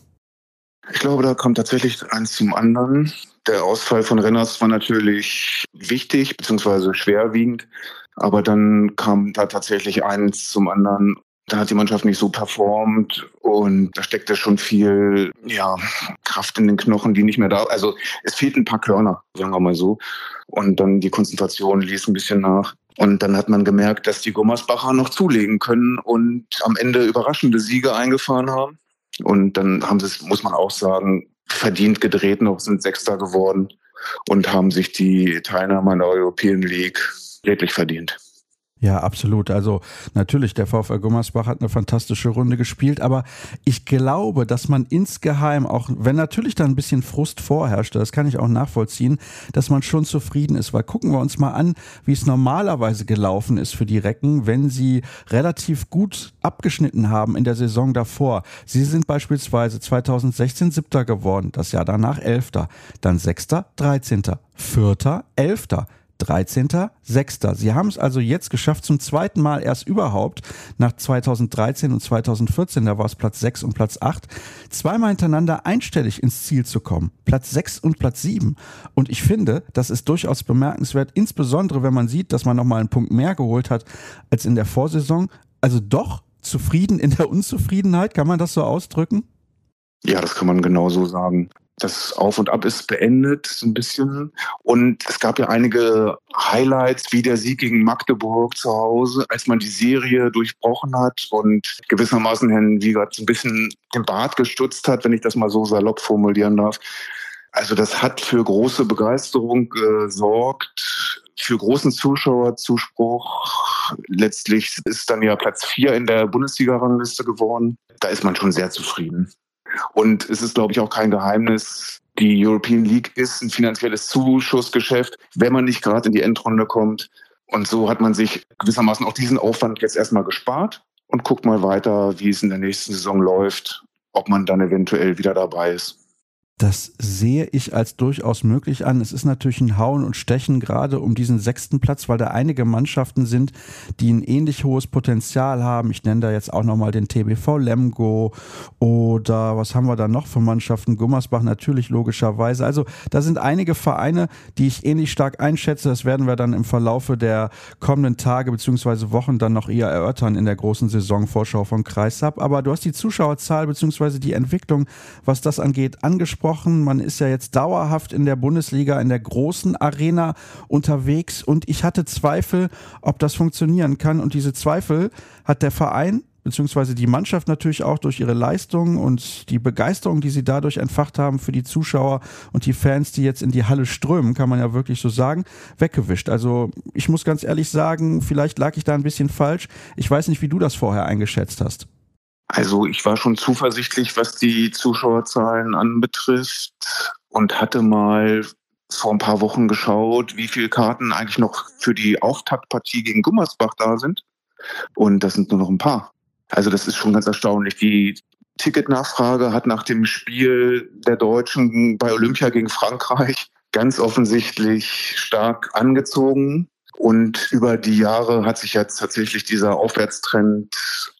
Ich glaube, da kommt tatsächlich eins zum anderen. Der Ausfall von Renners war natürlich wichtig bzw. schwerwiegend. Aber dann kam da tatsächlich eins zum anderen. Da hat die Mannschaft nicht so performt und da steckte schon viel Kraft in den Knochen, die nicht mehr da. Also es fehlten ein paar Körner, sagen wir mal so. Und dann die Konzentration ließ ein bisschen nach. Und dann hat man gemerkt, dass die Gummersbacher noch zulegen können und am Ende überraschende Siege eingefahren haben. Und dann haben sie es, muss man auch sagen, verdient gedreht noch, sind Sechster geworden und haben sich die Teilnahme an der European League redlich verdient.
Ja, absolut. Also natürlich, der VfL Gummersbach hat eine fantastische Runde gespielt, aber ich glaube, dass man insgeheim, auch wenn natürlich da ein bisschen Frust vorherrschte, das kann ich auch nachvollziehen, dass man schon zufrieden ist, weil gucken wir uns mal an, wie es normalerweise gelaufen ist für die Recken, wenn sie relativ gut abgeschnitten haben in der Saison davor. Sie sind beispielsweise 2016 Siebter geworden, das Jahr danach Elfter, dann Sechster, 13., Vierter, 11., 13., 6. Sie haben es also jetzt geschafft, zum zweiten Mal erst überhaupt, nach 2013 und 2014, da war es Platz 6 und Platz 8, zweimal hintereinander einstellig ins Ziel zu kommen. Platz 6 und Platz 7. Und ich finde, das ist durchaus bemerkenswert, insbesondere wenn man sieht, dass man nochmal einen Punkt mehr geholt hat als in der Vorsaison. Also doch zufrieden in der Unzufriedenheit, kann man das so ausdrücken?
Ja, das kann man genau so sagen. Das Auf und Ab ist beendet, so ein bisschen. Und es gab ja einige Highlights, wie der Sieg gegen Magdeburg zu Hause, als man die Serie durchbrochen hat und gewissermaßen Herrn Wiegert ein bisschen den Bart gestutzt hat, wenn ich das mal so salopp formulieren darf. Also das hat für große Begeisterung gesorgt, für großen Zuschauerzuspruch. Letztlich ist dann ja Platz 4 in der Bundesliga-Rangliste geworden. Da ist man schon sehr zufrieden. Und es ist, glaube ich, auch kein Geheimnis, die European League ist ein finanzielles Zuschussgeschäft, wenn man nicht gerade in die Endrunde kommt. Und so hat man sich gewissermaßen auch diesen Aufwand jetzt erstmal gespart und guckt mal weiter, wie es in der nächsten Saison läuft, ob man dann eventuell wieder dabei ist.
Das sehe ich als durchaus möglich an. Es ist natürlich ein Hauen und Stechen gerade um diesen 6. Platz, weil da einige Mannschaften sind, die ein ähnlich hohes Potenzial haben. Ich nenne da jetzt auch nochmal den TBV Lemgo oder was haben wir da noch für Mannschaften? Gummersbach natürlich logischerweise. Also da sind einige Vereine, die ich ähnlich stark einschätze. Das werden wir dann im Verlaufe der kommenden Tage bzw. Wochen dann noch eher erörtern in der großen Saisonvorschau von Kreisab. Aber du hast die Zuschauerzahl bzw. die Entwicklung, was das angeht, angesprochen. Man ist ja jetzt dauerhaft in der Bundesliga, in der großen Arena unterwegs und ich hatte Zweifel, ob das funktionieren kann und diese Zweifel hat der Verein beziehungsweise die Mannschaft natürlich auch durch ihre Leistung und die Begeisterung, die sie dadurch entfacht haben für die Zuschauer und die Fans, die jetzt in die Halle strömen, kann man ja wirklich so sagen, weggewischt. Also ich muss ganz ehrlich sagen, vielleicht lag ich da ein bisschen falsch. Ich weiß nicht, wie du das vorher eingeschätzt hast.
Also ich war schon zuversichtlich, was die Zuschauerzahlen anbetrifft und hatte mal vor ein paar Wochen geschaut, wie viele Karten eigentlich noch für die Auftaktpartie gegen Gummersbach da sind. Und das sind nur noch ein paar. Also das ist schon ganz erstaunlich. Die Ticketnachfrage hat nach dem Spiel der Deutschen bei Olympia gegen Frankreich ganz offensichtlich stark angezogen. Und über die Jahre hat sich jetzt tatsächlich dieser Aufwärtstrend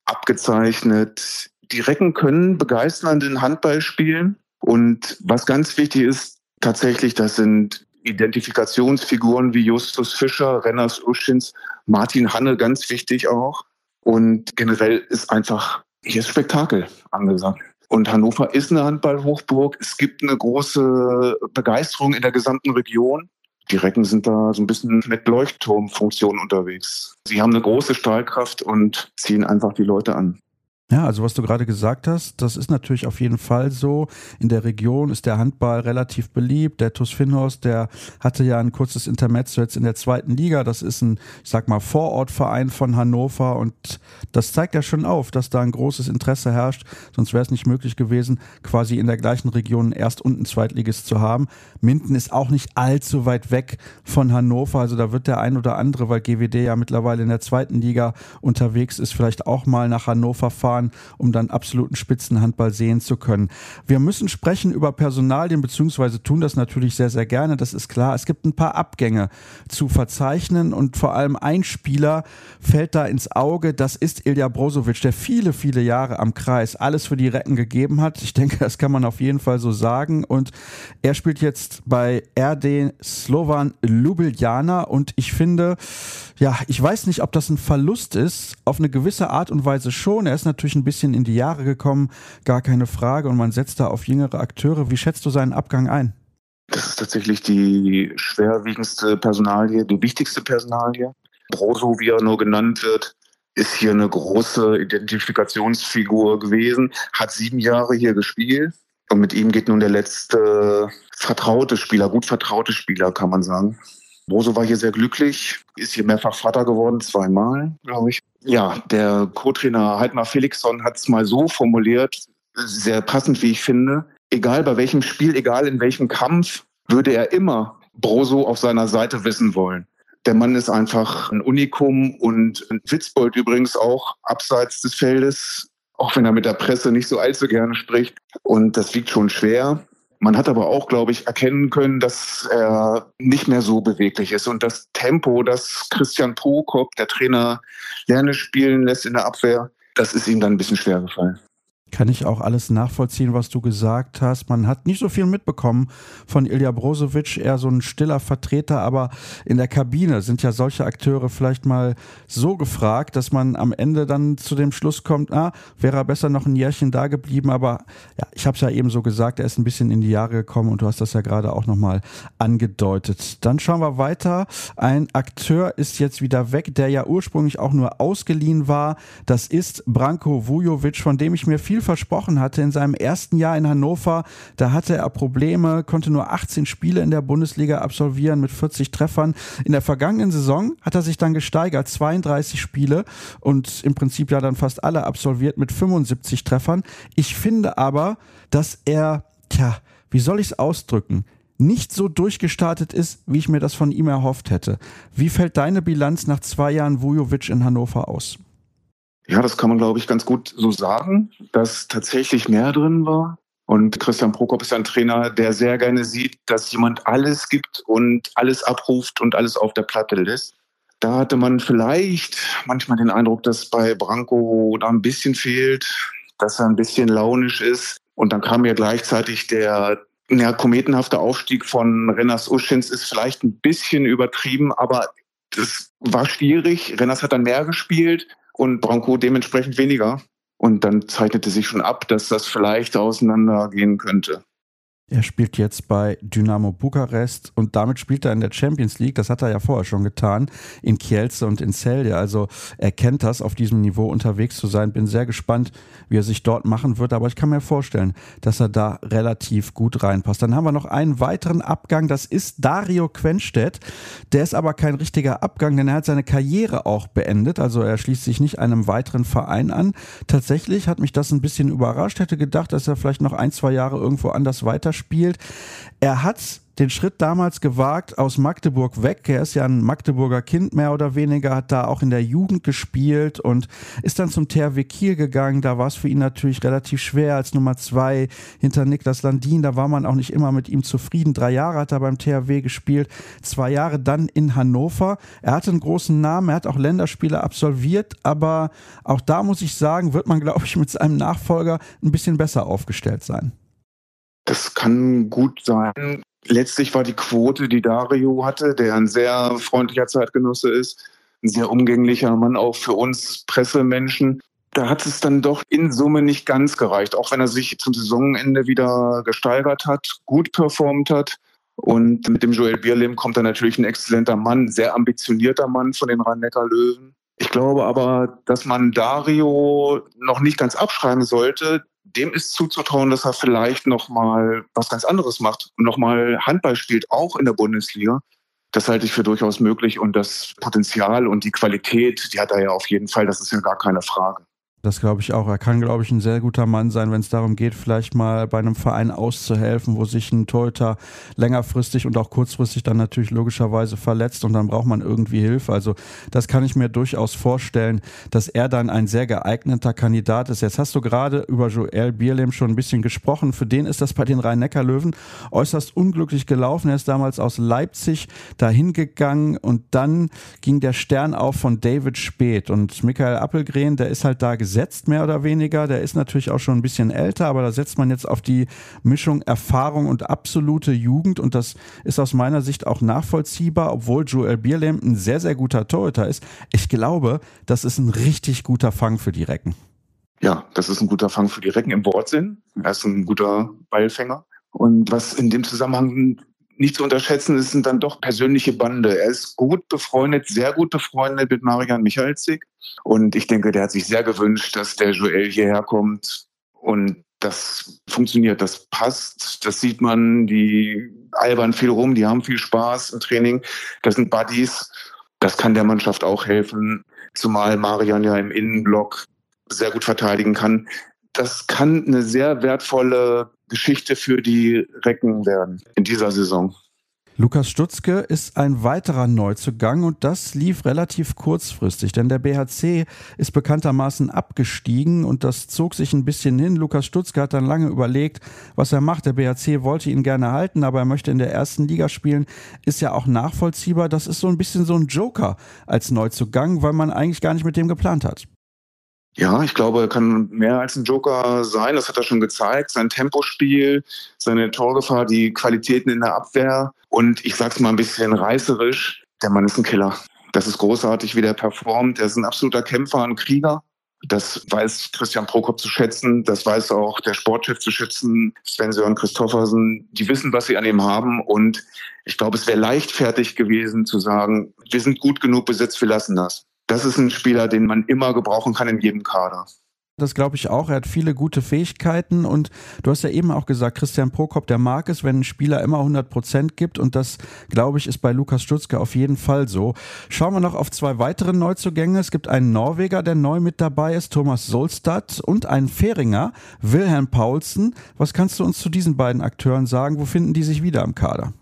abgezeichnet. Die Recken können begeisternden Handball spielen. Und was ganz wichtig ist, tatsächlich, das sind Identifikationsfiguren wie Justus Fischer, Renners Uschins, Martin Hanne, ganz wichtig auch. Und generell ist einfach hier Spektakel angesagt. Und Hannover ist eine Handballhochburg. Es gibt eine große Begeisterung in der gesamten Region. Die Recken sind da so ein bisschen mit Leuchtturmfunktion unterwegs. Sie haben eine große Strahlkraft und ziehen einfach die Leute an.
Ja, also was du gerade gesagt hast, das ist natürlich auf jeden Fall so. In der Region ist der Handball relativ beliebt. Der TuS Finnhorst, der hatte ja ein kurzes Intermezzo jetzt in der 2. Liga. Das ist ein, ich sag mal, Vorortverein von Hannover und das zeigt ja schon auf, dass da ein großes Interesse herrscht. Sonst wäre es nicht möglich gewesen, quasi in der gleichen Region Erst- und ein Zweitligist zu haben. Minden ist auch nicht allzu weit weg von Hannover. Also da wird der ein oder andere, weil GWD ja mittlerweile in der 2. Liga unterwegs ist, vielleicht auch mal nach Hannover fahren, um dann absoluten Spitzenhandball sehen zu können. Wir müssen sprechen über Personalien, beziehungsweise tun das natürlich sehr, sehr gerne, das ist klar. Es gibt ein paar Abgänge zu verzeichnen und vor allem ein Spieler fällt da ins Auge, das ist Ilja Brozovic, der viele, viele Jahre am Kreis alles für die Recken gegeben hat. Ich denke, das kann man auf jeden Fall so sagen und er spielt jetzt bei RD Slovan Ljubljana und ich finde, ja, ich weiß nicht, ob das ein Verlust ist, auf eine gewisse Art und Weise schon. Er ist natürlich ein bisschen in die Jahre gekommen, gar keine Frage. Und man setzt da auf jüngere Akteure. Wie schätzt du seinen Abgang ein?
Das ist tatsächlich die schwerwiegendste Personalie, die wichtigste Personalie. Brozo, wie er nur genannt wird, ist hier eine große Identifikationsfigur gewesen, hat 7 Jahre hier gespielt. Und mit ihm geht nun der letzte vertraute Spieler, gut vertraute Spieler, kann man sagen. Brozo war hier sehr glücklich, ist hier mehrfach Vater geworden, 2-mal, glaube ich. Ja, der Co-Trainer Heidmar Felixson hat es mal so formuliert, sehr passend, wie ich finde. Egal bei welchem Spiel, egal in welchem Kampf, würde er immer Brozo auf seiner Seite wissen wollen. Der Mann ist einfach ein Unikum und ein Witzbold übrigens auch, abseits des Feldes, auch wenn er mit der Presse nicht so allzu gerne spricht. Und das wiegt schon schwer. Man hat aber auch, glaube ich, erkennen können, dass er nicht mehr so beweglich ist. Und das Tempo, das Christian Prokop, der Trainer, gerne spielen lässt in der Abwehr, das ist ihm dann ein bisschen schwer gefallen.
Kann ich auch alles nachvollziehen, was du gesagt hast. Man hat nicht so viel mitbekommen von Ilja Brozovic, eher so ein stiller Vertreter, aber in der Kabine sind ja solche Akteure vielleicht mal so gefragt, dass man am Ende dann zu dem Schluss kommt, wäre er besser noch ein Jährchen da geblieben, aber ja, ich habe es ja eben so gesagt, er ist ein bisschen in die Jahre gekommen und du hast das ja gerade auch nochmal angedeutet. Dann schauen wir weiter. Ein Akteur ist jetzt wieder weg, der ja ursprünglich auch nur ausgeliehen war. Das ist Branko Vujovic, von dem ich mir viel versprochen hatte in seinem ersten Jahr in Hannover. Da hatte er Probleme, konnte nur 18 Spiele in der Bundesliga absolvieren mit 40 Treffern. In der vergangenen Saison hat er sich dann gesteigert, 32 Spiele und im Prinzip ja dann fast alle absolviert mit 75 Treffern. Ich finde aber, dass er, wie soll ich es ausdrücken, nicht so durchgestartet ist, wie ich mir das von ihm erhofft hätte. Wie fällt deine Bilanz nach 2 Jahren Vujovic in Hannover aus?
Ja, das kann man, glaube ich, ganz gut so sagen, dass tatsächlich mehr drin war. Und Christian Prokop ist ein Trainer, der sehr gerne sieht, dass jemand alles gibt und alles abruft und alles auf der Platte lässt. Da hatte man vielleicht manchmal den Eindruck, dass bei Branko da ein bisschen fehlt, dass er ein bisschen launisch ist. Und dann kam ja gleichzeitig der kometenhafte Aufstieg von Renas Uschins, ist vielleicht ein bisschen übertrieben, aber das war schwierig. Renas hat dann mehr gespielt und Branko dementsprechend weniger. Und dann zeichnete sich schon ab, dass das vielleicht auseinandergehen könnte.
Er spielt jetzt bei Dynamo Bukarest und damit spielt er in der Champions League. Das hat er ja vorher schon getan, in Kielce und in Celje. Also er kennt das, auf diesem Niveau unterwegs zu sein. Bin sehr gespannt, wie er sich dort machen wird. Aber ich kann mir vorstellen, dass er da relativ gut reinpasst. Dann haben wir noch einen weiteren Abgang. Das ist Dario Quenstedt. Der ist aber kein richtiger Abgang, denn er hat seine Karriere auch beendet. Also er schließt sich nicht einem weiteren Verein an. Tatsächlich hat mich das ein bisschen überrascht. Hätte gedacht, dass er vielleicht noch 1-2 Jahre irgendwo anders weiterspielt. Er hat den Schritt damals gewagt aus Magdeburg weg. Er ist ja ein Magdeburger Kind mehr oder weniger, hat da auch in der Jugend gespielt und ist dann zum THW Kiel gegangen. Da war es für ihn natürlich relativ schwer als Nummer 2 hinter Niklas Landin. Da war man auch nicht immer mit ihm zufrieden. 3 Jahre hat er beim THW gespielt, 2 Jahre dann in Hannover. Er hatte einen großen Namen, er hat auch Länderspiele absolviert, aber auch da muss ich sagen, wird man, glaube ich, mit seinem Nachfolger ein bisschen besser aufgestellt sein.
Das kann gut sein. Letztlich war die Quote, die Dario hatte, der ein sehr freundlicher Zeitgenosse ist, ein sehr umgänglicher Mann auch für uns Pressemenschen. Da hat es dann doch in Summe nicht ganz gereicht, auch wenn er sich zum Saisonende wieder gesteigert hat, gut performt hat. Und mit dem Joel Bierlehm kommt dann natürlich ein exzellenter Mann, sehr ambitionierter Mann von den Rhein-Neckar-Löwen. Ich glaube aber, dass man Dario noch nicht ganz abschreiben sollte. Dem ist zuzutrauen, dass er vielleicht nochmal was ganz anderes macht und nochmal Handball spielt, auch in der Bundesliga. Das halte ich für durchaus möglich und das Potenzial und die Qualität, die hat er ja auf jeden Fall, das ist ja gar keine Frage.
Das glaube ich auch. Er kann, glaube ich, ein sehr guter Mann sein, wenn es darum geht, vielleicht mal bei einem Verein auszuhelfen, wo sich ein Torhüter längerfristig und auch kurzfristig dann natürlich logischerweise verletzt und dann braucht man irgendwie Hilfe. Also das kann ich mir durchaus vorstellen, dass er dann ein sehr geeigneter Kandidat ist. Jetzt hast du gerade über Joel Bierlehm schon ein bisschen gesprochen. Für den ist das bei den Rhein-Neckar-Löwen äußerst unglücklich gelaufen. Er ist damals aus Leipzig dahin gegangen und dann ging der Stern auf von David Späth und Michael Appelgren, der ist halt da gesetzt, mehr oder weniger. Der ist natürlich auch schon ein bisschen älter, aber da setzt man jetzt auf die Mischung Erfahrung und absolute Jugend und das ist aus meiner Sicht auch nachvollziehbar, obwohl Joel Bierlehm ein sehr, sehr guter Torhüter ist. Ich glaube, das ist ein richtig guter Fang für die Recken.
Ja, das ist ein guter Fang für die Recken im Wortsinn. Er ist ein guter Ballfänger. Und was in dem Zusammenhang nicht zu unterschätzen ist, sind dann doch persönliche Bande. Er ist gut befreundet, sehr gut befreundet mit Marian Michalzik. Und ich denke, der hat sich sehr gewünscht, dass der Joel hierher kommt. Und das funktioniert, das passt. Das sieht man, die albern viel rum, die haben viel Spaß im Training. Das sind Buddies. Das kann der Mannschaft auch helfen. Zumal Marian ja im Innenblock sehr gut verteidigen kann. Das kann eine sehr wertvolle Geschichte für die Recken werden in dieser Saison.
Lukas Stutzke ist ein weiterer Neuzugang und das lief relativ kurzfristig, denn der BHC ist bekanntermaßen abgestiegen und das zog sich ein bisschen hin. Lukas Stutzke hat dann lange überlegt, was er macht. Der BHC wollte ihn gerne halten, aber er möchte in der ersten Liga spielen. Ist ja auch nachvollziehbar. Das ist so ein bisschen so ein Joker als Neuzugang, weil man eigentlich gar nicht mit dem geplant hat.
Ja, ich glaube, er kann mehr als ein Joker sein. Das hat er schon gezeigt. Sein Tempospiel, seine Torgefahr, die Qualitäten in der Abwehr. Und ich sag's mal ein bisschen reißerisch, der Mann ist ein Killer. Das ist großartig, wie der performt. Er ist ein absoluter Kämpfer, ein Krieger. Das weiß Christian Prokop zu schätzen. Das weiß auch der Sportchef zu schätzen, Sven-Sören Christoffersen. Die wissen, was sie an ihm haben. Und ich glaube, es wäre leichtfertig gewesen zu sagen, wir sind gut genug besetzt, wir lassen das. Das ist ein Spieler, den man immer gebrauchen kann in jedem Kader.
Das glaube ich auch. Er hat viele gute Fähigkeiten und du hast ja eben auch gesagt, Christian Prokop, der mag es, wenn ein Spieler immer 100% gibt und das, glaube ich, ist bei Lukas Stutzke auf jeden Fall so. Schauen wir noch auf 2 weitere Neuzugänge. Es gibt einen Norweger, der neu mit dabei ist, Thomas Solstad, und einen Färinger, Wilhelm Paulsen. Was kannst du uns zu diesen beiden Akteuren sagen? Wo finden die sich wieder im Kader?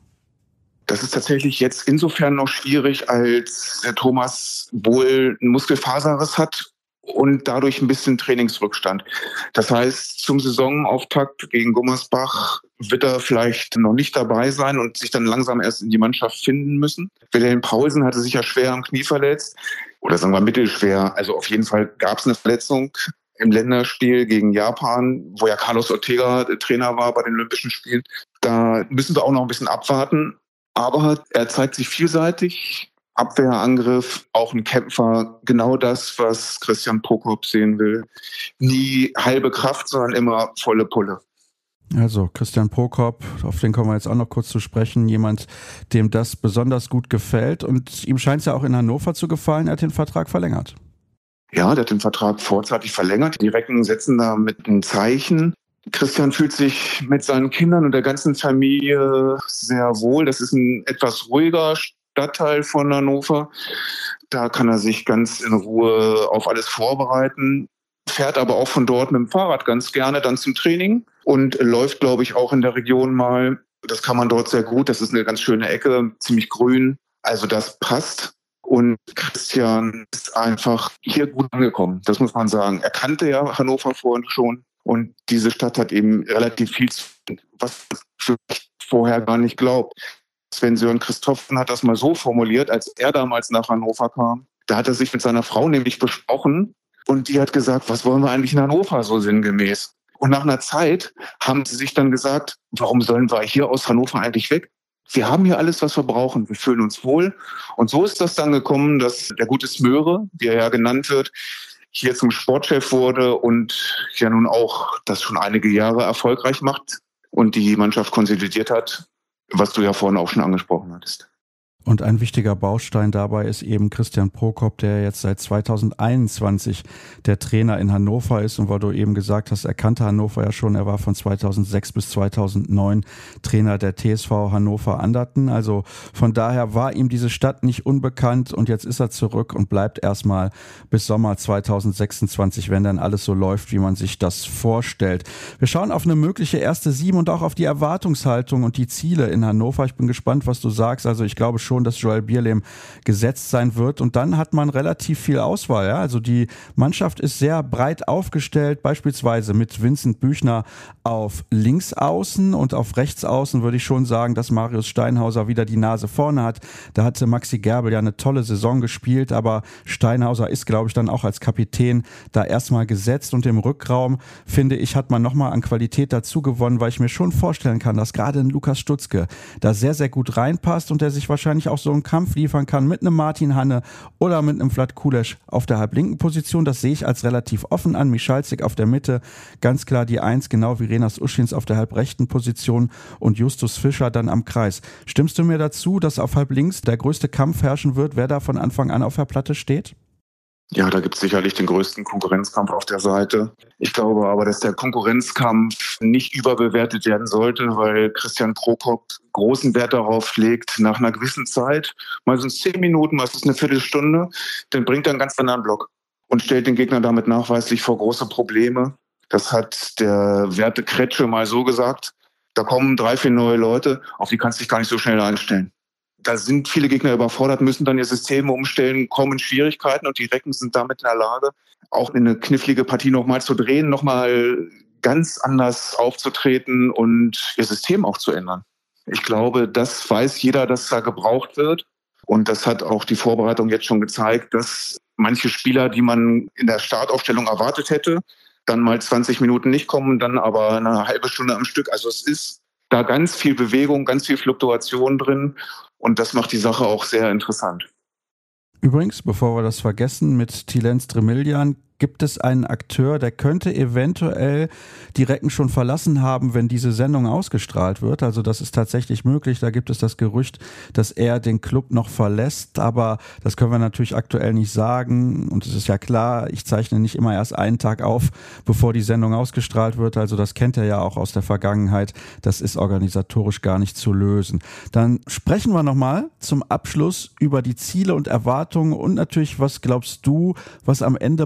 Das ist tatsächlich jetzt insofern noch schwierig, als der Thomas wohl einen Muskelfaserriss hat und dadurch ein bisschen Trainingsrückstand. Das heißt, zum Saisonauftakt gegen Gummersbach wird er vielleicht noch nicht dabei sein und sich dann langsam erst in die Mannschaft finden müssen. Wilhelm Paulsen hatte sich ja schwer am Knie verletzt oder sagen wir mittelschwer. Also auf jeden Fall gab es eine Verletzung im Länderspiel gegen Japan, wo ja Carlos Ortega Trainer war bei den Olympischen Spielen. Da müssen wir auch noch ein bisschen abwarten. Aber er zeigt sich vielseitig. Abwehr, Angriff, auch ein Kämpfer. Genau das, was Christian Prokop sehen will. Nie halbe Kraft, sondern immer volle Pulle.
Also Christian Prokop, auf den kommen wir jetzt auch noch kurz zu sprechen. Jemand, dem das besonders gut gefällt. Und ihm scheint es ja auch in Hannover zu gefallen. Er hat den Vertrag verlängert.
Ja, der hat den Vertrag vorzeitig verlängert. Die Recken setzen da mit ein Zeichen. Christian fühlt sich mit seinen Kindern und der ganzen Familie sehr wohl. Das ist ein etwas ruhiger Stadtteil von Hannover. Da kann er sich ganz in Ruhe auf alles vorbereiten. Fährt aber auch von dort mit dem Fahrrad ganz gerne dann zum Training und läuft, glaube ich, auch in der Region mal. Das kann man dort sehr gut. Das ist eine ganz schöne Ecke, ziemlich grün. Also das passt. Und Christian ist einfach hier gut angekommen. Das muss man sagen. Er kannte ja Hannover vorhin schon. Und diese Stadt hat eben relativ viel zu tun, was vielleicht vorher gar nicht glaubt. Sven-Sören Christophen hat das mal so formuliert, als er damals nach Hannover kam. Da hat er sich mit seiner Frau nämlich besprochen und die hat gesagt, was wollen wir eigentlich in Hannover so sinngemäß? Und nach einer Zeit haben sie sich dann gesagt, warum sollen wir hier aus Hannover eigentlich weg? Wir haben hier alles, was wir brauchen. Wir fühlen uns wohl. Und so ist das dann gekommen, dass der gute Smöre, wie er ja genannt wird, hier zum Sportchef wurde und ja nun auch das schon einige Jahre erfolgreich macht und die Mannschaft konsolidiert hat, was du ja vorhin auch schon angesprochen hattest.
Und ein wichtiger Baustein dabei ist eben Christian Prokop, der jetzt seit 2021 der Trainer in Hannover ist. Und weil du eben gesagt hast, er kannte Hannover ja schon, er war von 2006 bis 2009 Trainer der TSV Hannover Anderten. Also von daher war ihm diese Stadt nicht unbekannt und jetzt ist er zurück und bleibt erstmal bis Sommer 2026, wenn dann alles so läuft, wie man sich das vorstellt. Wir schauen auf eine mögliche erste 7 und auch auf die Erwartungshaltung und die Ziele in Hannover. Ich bin gespannt, was du sagst. Also ich glaube schon, dass Joel Bierlehm gesetzt sein wird und dann hat man relativ viel Auswahl. Ja? Also die Mannschaft ist sehr breit aufgestellt, beispielsweise mit Vincent Büchner auf Linksaußen und auf Rechtsaußen würde ich schon sagen, dass Marius Steinhauser wieder die Nase vorne hat. Da hatte Maxi Gerbel ja eine tolle Saison gespielt, aber Steinhauser ist, glaube ich, dann auch als Kapitän da erstmal gesetzt und im Rückraum, finde ich, hat man nochmal an Qualität dazu gewonnen, weil ich mir schon vorstellen kann, dass gerade ein Lukas Stutzke da sehr, sehr gut reinpasst und der sich wahrscheinlich auch so einen Kampf liefern kann mit einem Martin Hanne oder mit einem Vlad Kulesch auf der halblinken Position. Das sehe ich als relativ offen an. Michalzik auf der Mitte, ganz klar die 1, genau wie Renas Uschins auf der halbrechten Position und Justus Fischer dann am Kreis. Stimmst du mir dazu, dass auf halblinks der größte Kampf herrschen wird, wer da von Anfang an auf der Platte steht?
Ja, da gibt es sicherlich den größten Konkurrenzkampf auf der Seite. Ich glaube aber, dass der Konkurrenzkampf nicht überbewertet werden sollte, weil Christian Prokop großen Wert darauf legt, nach einer gewissen Zeit, mal so 10 Minuten, meistens eine Viertelstunde, dann bringt er einen ganz anderen Block und stellt den Gegner damit nachweislich vor große Probleme. Das hat der Werte Kretsche mal so gesagt. Da kommen 3, 4 neue Leute, auf die kannst du dich gar nicht so schnell einstellen. Da sind viele Gegner überfordert, müssen dann ihr System umstellen, kommen Schwierigkeiten und die Recken sind damit in der Lage, auch in eine knifflige Partie nochmal zu drehen, nochmal ganz anders aufzutreten und ihr System auch zu ändern. Ich glaube, das weiß jeder, dass da gebraucht wird. Und das hat auch die Vorbereitung jetzt schon gezeigt, dass manche Spieler, die man in der Startaufstellung erwartet hätte, dann mal 20 Minuten nicht kommen, dann aber eine halbe Stunde am Stück. Also es ist da ganz viel Bewegung, ganz viel Fluktuation drin. Und das macht die Sache auch sehr interessant.
Übrigens, bevor wir das vergessen, mit Tilenz Tremiljan gibt es einen Akteur, der könnte eventuell die Recken schon verlassen haben, wenn diese Sendung ausgestrahlt wird. Also das ist tatsächlich möglich. Da gibt es das Gerücht, dass er den Club noch verlässt. Aber das können wir natürlich aktuell nicht sagen. Und es ist ja klar, ich zeichne nicht immer erst einen Tag auf, bevor die Sendung ausgestrahlt wird. Also das kennt er ja auch aus der Vergangenheit. Das ist organisatorisch gar nicht zu lösen. Dann sprechen wir nochmal zum Abschluss über die Ziele und Erwartungen und natürlich, was glaubst du, was am Ende bei rauskommt,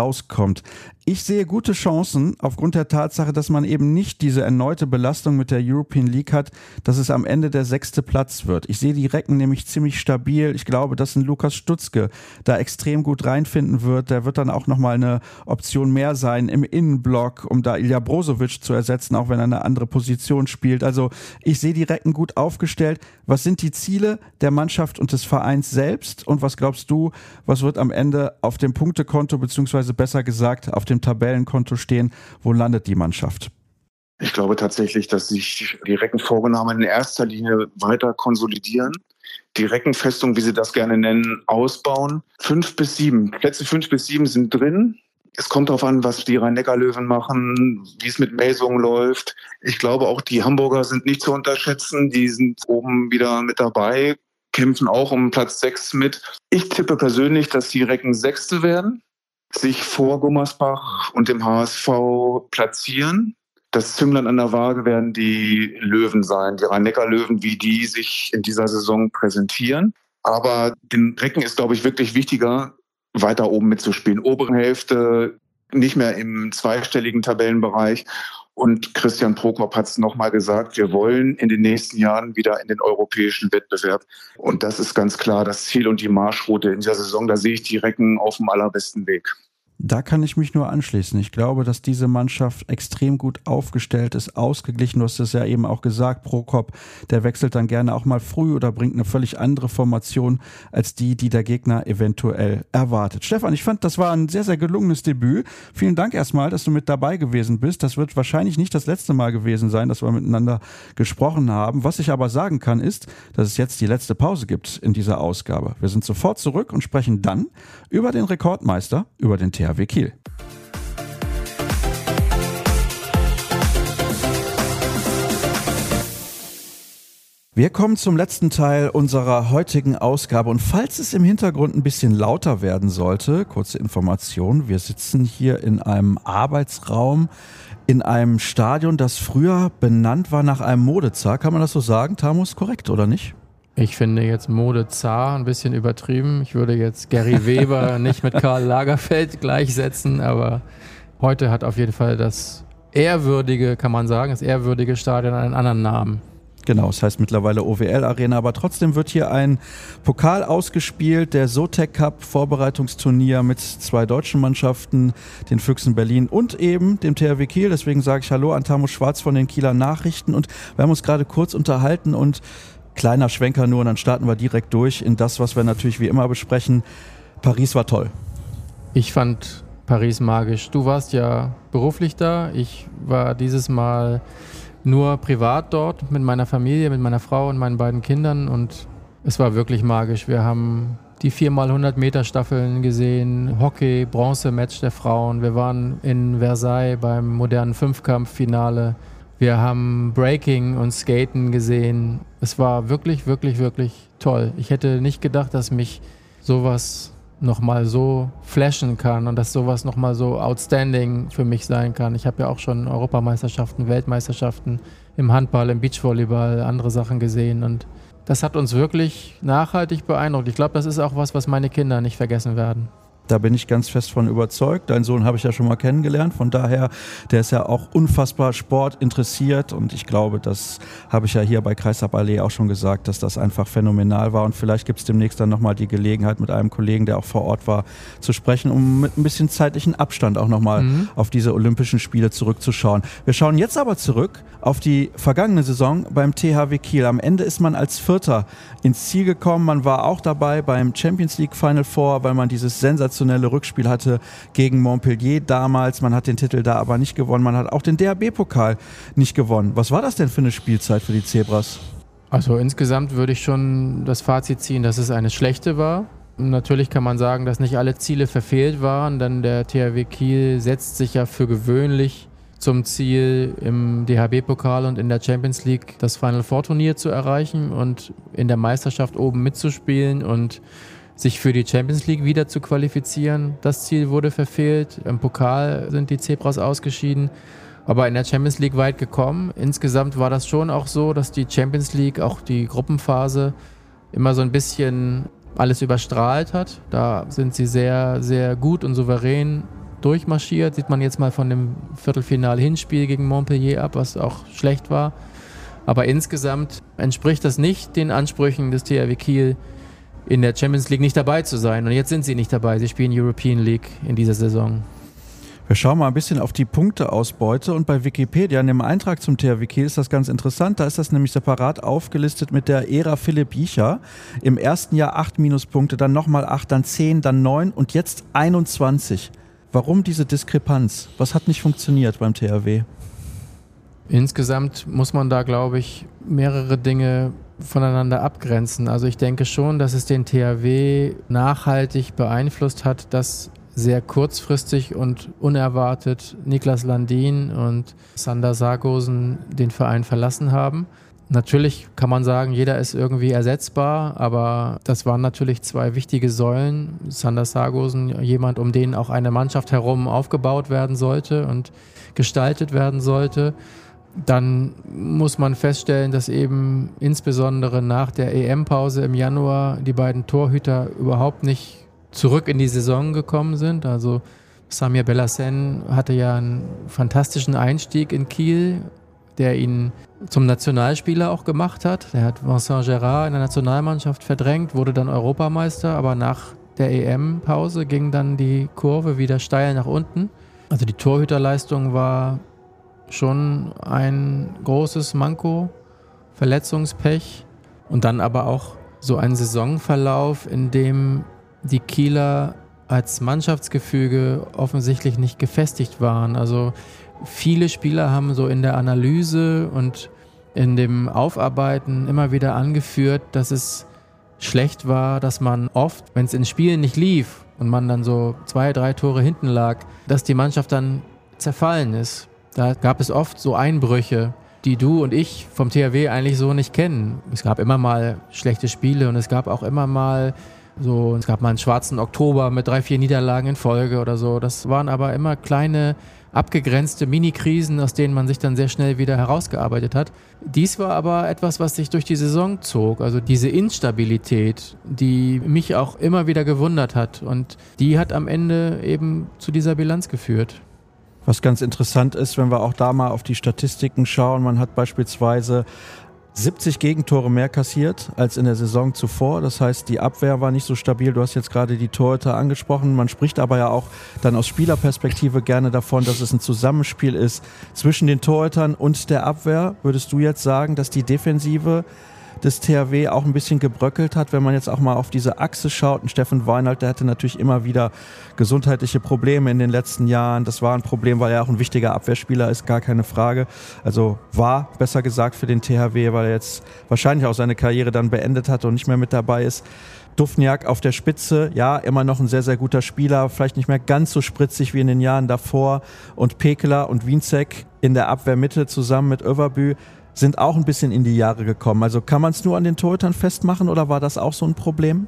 rauskommt. Ich sehe gute Chancen aufgrund der Tatsache, dass man eben nicht diese erneute Belastung mit der European League hat, dass es am Ende der 6. Platz wird. Ich sehe die Recken nämlich ziemlich stabil. Ich glaube, dass ein Lukas Stutzke da extrem gut reinfinden wird. Der wird dann auch nochmal eine Option mehr sein im Innenblock, um da Ilja Brozovic zu ersetzen, auch wenn er eine andere Position spielt. Also ich sehe die Recken gut aufgestellt. Was sind die Ziele der Mannschaft und des Vereins selbst? Und was glaubst du, was wird am Ende auf dem Punktekonto, beziehungsweise besser gesagt auf dem Tabellenkonto stehen? Wo landet die Mannschaft?
Ich glaube tatsächlich, dass sich die Recken vorgenommen haben, in erster Linie weiter konsolidieren, die Reckenfestung, wie sie das gerne nennen, ausbauen. 5 bis 7. Plätze 5 bis 7 sind drin. Es kommt darauf an, was die Rhein-Neckar-Löwen machen, wie es mit Melsungen läuft. Ich glaube, auch die Hamburger sind nicht zu unterschätzen. Die sind oben wieder mit dabei, kämpfen auch um Platz 6 mit. Ich tippe persönlich, dass die Recken Sechste werden, sich vor Gummersbach und dem HSV platzieren. Das Zünglein an der Waage werden die Löwen sein, die Rhein-Neckar-Löwen, wie die sich in dieser Saison präsentieren. Aber den Recken ist, glaube ich, wirklich wichtiger, weiter oben mitzuspielen. Oberen Hälfte, nicht mehr im zweistelligen Tabellenbereich. Und Christian Prokop hat es nochmal gesagt, wir wollen in den nächsten Jahren wieder in den europäischen Wettbewerb. Und das ist ganz klar das Ziel und die Marschroute in dieser Saison. Da sehe ich die Recken auf dem allerbesten Weg.
Da kann ich mich nur anschließen. Ich glaube, dass diese Mannschaft extrem gut aufgestellt ist, ausgeglichen. Du hast es ja eben auch gesagt, Prokop, der wechselt dann gerne auch mal früh oder bringt eine völlig andere Formation als die der Gegner eventuell erwartet. Stefan, ich fand, das war ein sehr, sehr gelungenes Debüt. Vielen Dank erstmal, dass du mit dabei gewesen bist. Das wird wahrscheinlich nicht das letzte Mal gewesen sein, dass wir miteinander gesprochen haben. Was ich aber sagen kann, ist, dass es jetzt die letzte Pause gibt in dieser Ausgabe. Wir sind sofort zurück und sprechen dann über den Rekordmeister, über den THW Kiel. Wir kommen zum letzten Teil unserer heutigen Ausgabe und falls es im Hintergrund ein bisschen lauter werden sollte, kurze Information, wir sitzen hier in einem Arbeitsraum in einem Stadion, das früher benannt war nach einem Modezar. Kann man das so sagen, Tamus, korrekt oder nicht?
Ich finde jetzt Modezar ein bisschen übertrieben. Ich würde jetzt Gary Weber nicht mit Karl Lagerfeld gleichsetzen, aber heute hat auf jeden Fall das ehrwürdige, kann man sagen, das ehrwürdige Stadion einen anderen Namen.
Genau, es heißt mittlerweile OWL Arena, aber trotzdem wird hier ein Pokal ausgespielt, der Sotec Cup Vorbereitungsturnier mit 2 deutschen Mannschaften, den Füchsen Berlin und eben dem THW Kiel. Deswegen sage ich Hallo an Tamus Schwarz von den Kieler Nachrichten und wir haben uns gerade kurz unterhalten und kleiner Schwenker nur und dann starten wir direkt durch in das, was wir natürlich wie immer besprechen. Paris war toll.
Ich fand Paris magisch. Du warst ja beruflich da. Ich war dieses Mal nur privat dort mit meiner Familie, mit meiner Frau und meinen beiden Kindern und es war wirklich magisch. Wir haben die 4x100 Meter Staffeln gesehen, Hockey, Bronze-Match der Frauen. Wir waren in Versailles beim modernen Fünfkampf-Finale. Wir haben Breaking und Skaten gesehen. Es war wirklich, wirklich, wirklich toll. Ich hätte nicht gedacht, dass mich sowas nochmal so flashen kann und dass sowas nochmal so outstanding für mich sein kann. Ich habe ja auch schon Europameisterschaften, Weltmeisterschaften im Handball, im Beachvolleyball, andere Sachen gesehen und das hat uns wirklich nachhaltig beeindruckt. Ich glaube, das ist auch was meine Kinder nicht vergessen werden.
Da bin ich ganz fest von überzeugt. Deinen Sohn habe ich ja schon mal kennengelernt. Von daher, der ist ja auch unfassbar sportinteressiert. Und ich glaube, das habe ich ja hier bei Kreisab Allee auch schon gesagt, dass das einfach phänomenal war. Und vielleicht gibt es demnächst dann nochmal die Gelegenheit, mit einem Kollegen, der auch vor Ort war, zu sprechen, um mit ein bisschen zeitlichen Abstand auch nochmal auf diese Olympischen Spiele zurückzuschauen. Wir schauen jetzt aber zurück auf die vergangene Saison beim THW Kiel. Am Ende ist man als Vierter ins Ziel gekommen. Man war auch dabei beim Champions League Final Four, weil man dieses sensationelle Rückspiel hatte gegen Montpellier damals. Man hat den Titel da aber nicht gewonnen. Man hat auch den DHB-Pokal nicht gewonnen. Was war das denn für eine Spielzeit für die Zebras?
Also insgesamt würde ich schon das Fazit ziehen, dass es eine schlechte war. Natürlich kann man sagen, dass nicht alle Ziele verfehlt waren, denn der THW Kiel setzt sich ja für gewöhnlich zum Ziel, im DHB-Pokal und in der Champions League das Final Four Turnier zu erreichen und in der Meisterschaft oben mitzuspielen und sich für die Champions League wieder zu qualifizieren. Das Ziel wurde verfehlt. Im Pokal sind die Zebras ausgeschieden, aber in der Champions League weit gekommen. Insgesamt war das schon auch so, dass die Champions League, auch die Gruppenphase, immer so ein bisschen alles überstrahlt hat. Da sind sie sehr, sehr gut und souverän durchmarschiert. Sieht man jetzt mal von dem Viertelfinal-Hinspiel gegen Montpellier ab, was auch schlecht war. Aber insgesamt entspricht das nicht den Ansprüchen des THW Kiel, in der Champions League nicht dabei zu sein. Und jetzt sind sie nicht dabei. Sie spielen European League in dieser Saison.
Wir schauen mal ein bisschen auf die Punkteausbeute und bei Wikipedia, in dem Eintrag zum THW Kiel, ist das ganz interessant. Da ist das nämlich separat aufgelistet mit der Ära Philipp Jicha. Im ersten Jahr 8 Minuspunkte, dann nochmal 8, dann 10, dann 9 und jetzt 21. Warum diese Diskrepanz? Was hat nicht funktioniert beim THW?
Insgesamt muss man da, glaube ich, mehrere Dinge voneinander abgrenzen. Also ich denke schon, dass es den THW nachhaltig beeinflusst hat, dass sehr kurzfristig und unerwartet Niklas Landin und Sander Sargosen den Verein verlassen haben. Natürlich kann man sagen, jeder ist irgendwie ersetzbar, aber das waren natürlich zwei wichtige Säulen. Sander Sargosen, jemand, um den auch eine Mannschaft herum aufgebaut werden sollte und gestaltet werden sollte. Dann muss man feststellen, dass eben insbesondere nach der EM-Pause im Januar die beiden Torhüter überhaupt nicht zurück in die Saison gekommen sind. Also Samir Belhassen hatte ja einen fantastischen Einstieg in Kiel, der ihn zum Nationalspieler auch gemacht hat. Der hat Vincent Gérard in der Nationalmannschaft verdrängt, wurde dann Europameister, aber nach der EM-Pause ging dann die Kurve wieder steil nach unten. Also die Torhüterleistung war schon ein großes Manko, Verletzungspech und dann aber auch so ein Saisonverlauf, in dem die Kieler als Mannschaftsgefüge offensichtlich nicht gefestigt waren. Also viele Spieler haben so in der Analyse und in dem Aufarbeiten immer wieder angeführt, dass es schlecht war, dass man oft, wenn es in Spielen nicht lief und man dann so 2, 3 Tore hinten lag, dass die Mannschaft dann zerfallen ist. Da gab es oft so Einbrüche, die du und ich vom THW eigentlich so nicht kennen. Es gab immer mal schlechte Spiele und es gab auch immer mal es gab mal einen schwarzen Oktober mit 3, 4 Niederlagen in Folge oder so. Das waren aber immer kleine, abgegrenzte Mini-Krisen, aus denen man sich dann sehr schnell wieder herausgearbeitet hat. Dies war aber etwas, was sich durch die Saison zog. Also diese Instabilität, die mich auch immer wieder gewundert hat. Und die hat am Ende eben zu dieser Bilanz geführt.
Was ganz interessant ist, wenn wir auch da mal auf die Statistiken schauen, man hat beispielsweise 70 Gegentore mehr kassiert als in der Saison zuvor. Das heißt, die Abwehr war nicht so stabil. Du hast jetzt gerade die Torhüter angesprochen. Man spricht aber ja auch dann aus Spielerperspektive gerne davon, dass es ein Zusammenspiel ist zwischen den Torhütern und der Abwehr. Würdest du jetzt sagen, dass die Defensive des THW auch ein bisschen gebröckelt hat, wenn man jetzt auch mal auf diese Achse schaut? Und Steffen Weinhold, der hatte natürlich immer wieder gesundheitliche Probleme in den letzten Jahren. Das war ein Problem, weil er auch ein wichtiger Abwehrspieler ist, gar keine Frage. Also war, besser gesagt, für den THW, weil er jetzt wahrscheinlich auch seine Karriere dann beendet hat und nicht mehr mit dabei ist. Dufniak auf der Spitze, ja, immer noch ein sehr, sehr guter Spieler, vielleicht nicht mehr ganz so spritzig wie in den Jahren davor. Und Pekeler und Wienzek in der Abwehrmitte zusammen mit Överbü sind auch ein bisschen in die Jahre gekommen. Also kann man es nur an den Torhütern festmachen oder war das auch so ein Problem?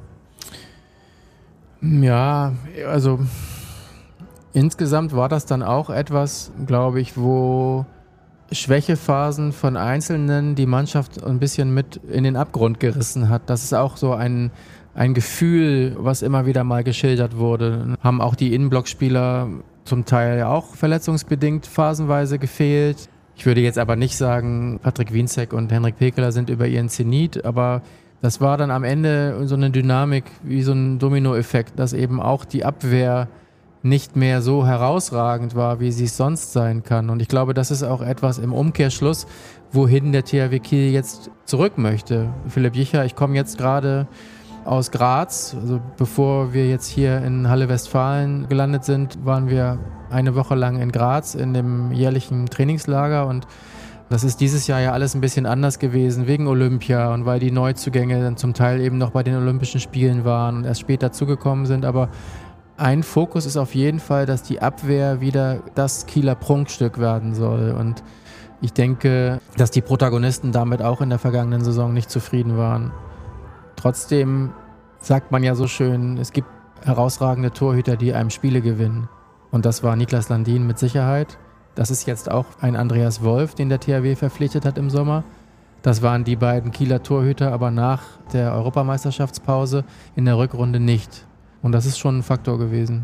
Ja, also insgesamt war das dann auch etwas, glaube ich, wo Schwächephasen von Einzelnen die Mannschaft ein bisschen mit in den Abgrund gerissen hat. Das ist auch so ein Gefühl, was immer wieder mal geschildert wurde. Haben auch die Innenblockspieler zum Teil auch verletzungsbedingt phasenweise gefehlt. Ich würde jetzt aber nicht sagen, Patrick Wienzek und Henrik Pekeler sind über ihren Zenit, aber das war dann am Ende so eine Dynamik, wie so ein Dominoeffekt, dass eben auch die Abwehr nicht mehr so herausragend war, wie sie es sonst sein kann. Und ich glaube, das ist auch etwas im Umkehrschluss, wohin der THW Kiel jetzt zurück möchte. Philipp Jicha, ich komme jetzt gerade aus Graz. Also bevor wir jetzt hier in Halle Westfalen gelandet sind, waren wir eine Woche lang in Graz in dem jährlichen Trainingslager und das ist dieses Jahr ja alles ein bisschen anders gewesen, wegen Olympia und weil die Neuzugänge dann zum Teil eben noch bei den Olympischen Spielen waren und erst später zugekommen sind. Aber ein Fokus ist auf jeden Fall, dass die Abwehr wieder das Kieler Prunkstück werden soll. Und ich denke, dass die Protagonisten damit auch in der vergangenen Saison nicht zufrieden waren. Trotzdem sagt man ja so schön, es gibt herausragende Torhüter, die einem Spiele gewinnen. Und das war Niklas Landin mit Sicherheit. Das ist jetzt auch ein Andreas Wolf, den der THW verpflichtet hat im Sommer. Das waren die beiden Kieler Torhüter, aber nach der Europameisterschaftspause in der Rückrunde nicht. Und das ist schon ein Faktor gewesen.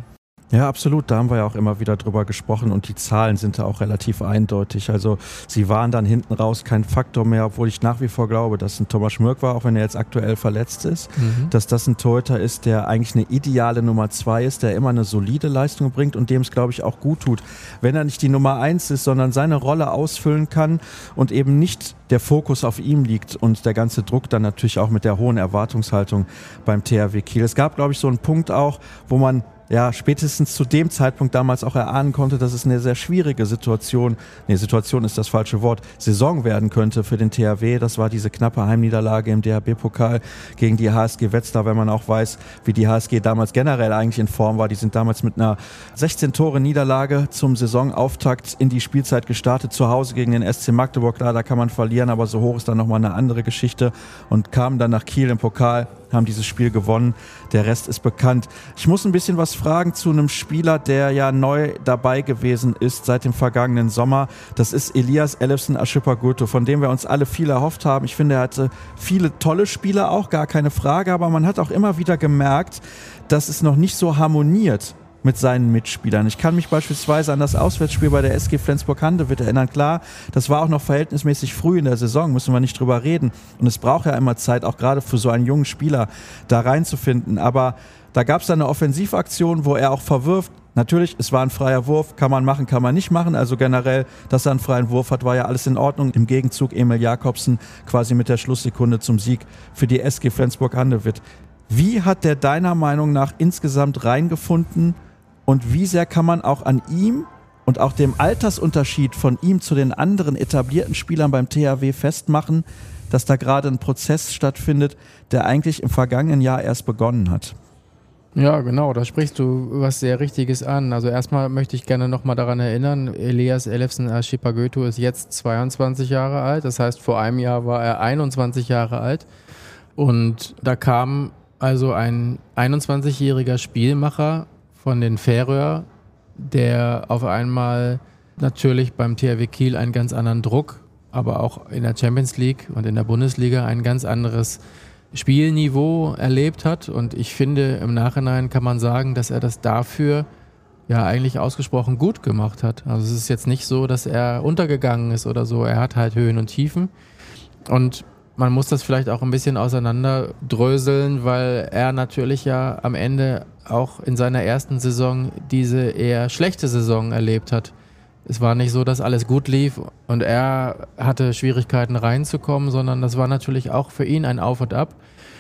Ja, absolut. Da haben wir ja auch immer wieder drüber gesprochen und die Zahlen sind da auch relativ eindeutig. Also sie waren dann hinten raus kein Faktor mehr, obwohl ich nach wie vor glaube, dass ein Thomas Schmürk war, auch wenn er jetzt aktuell verletzt ist, dass das ein Torhüter ist, der eigentlich eine ideale Nummer 2 ist, der immer eine solide Leistung bringt und dem es, glaube ich, auch gut tut. Wenn er nicht die Nummer 1 ist, sondern seine Rolle ausfüllen kann und eben nicht der Fokus auf ihm liegt und der ganze Druck dann natürlich auch mit der hohen Erwartungshaltung beim THW Kiel. Es gab, glaube ich, so einen Punkt auch, wo man spätestens zu dem Zeitpunkt damals auch erahnen konnte, dass es eine sehr schwierige Situation ist das falsche Wort, Saison werden könnte für den THW. Das war diese knappe Heimniederlage im DHB-Pokal gegen die HSG Wetzlar, wenn man auch weiß, wie die HSG damals generell eigentlich in Form war. Die sind damals mit einer 16-Tore-Niederlage zum Saisonauftakt in die Spielzeit gestartet, zu Hause gegen den SC Magdeburg. Klar, da kann man verlieren, aber so hoch ist dann nochmal eine andere Geschichte und kamen dann nach Kiel im Pokal, haben dieses Spiel gewonnen. Der Rest ist bekannt. Ich muss ein bisschen was fragen zu einem Spieler, der ja neu dabei gewesen ist seit dem vergangenen Sommer. Das ist Elias Ellefsen Aschipagötu, von dem wir uns alle viel erhofft haben. Ich finde, er hatte viele tolle Spiele auch, gar keine Frage, aber man hat auch immer wieder gemerkt, dass es noch nicht so harmoniert mit seinen Mitspielern. Ich kann mich beispielsweise an das Auswärtsspiel bei der SG Flensburg-Handewitt erinnern. Klar, das war auch noch verhältnismäßig früh in der Saison, müssen wir nicht drüber reden. Und es braucht ja immer Zeit, auch gerade für so einen jungen Spieler da reinzufinden. Aber da gab es dann eine Offensivaktion, wo er auch verwirft. Natürlich, es war ein freier Wurf, kann man machen, kann man nicht machen. Also generell, dass er einen freien Wurf hat, war ja alles in Ordnung. Im Gegenzug Emil Jakobsen quasi mit der Schlusssekunde zum Sieg für die SG Flensburg-Handewitt. Wie hat der deiner Meinung nach insgesamt reingefunden? Und wie sehr kann man auch an ihm und auch dem Altersunterschied von ihm zu den anderen etablierten Spielern beim THW festmachen, dass da gerade ein Prozess stattfindet, der eigentlich im vergangenen Jahr erst begonnen hat?
Ja, genau, da sprichst du was sehr Richtiges an. Also erstmal möchte ich gerne nochmal daran erinnern, Elias Ellefsen Aschipagötu ist jetzt 22 Jahre alt. Das heißt, vor einem Jahr war er 21 Jahre alt. Und da kam also ein 21-jähriger Spielmacher von den Färöer, der auf einmal natürlich beim THW Kiel einen ganz anderen Druck, aber auch in der Champions League und in der Bundesliga ein ganz anderes Spielniveau erlebt hat. Und ich finde, im Nachhinein kann man sagen, dass er das dafür ja eigentlich ausgesprochen gut gemacht hat. Also es ist jetzt nicht so, dass er untergegangen ist oder so. Er hat halt Höhen und Tiefen. Und man muss das vielleicht auch ein bisschen auseinanderdröseln, weil er natürlich ja am Ende auch in seiner ersten Saison diese eher schlechte Saison erlebt hat. Es war nicht so, dass alles gut lief und er hatte Schwierigkeiten reinzukommen, sondern das war natürlich auch für ihn ein Auf und Ab.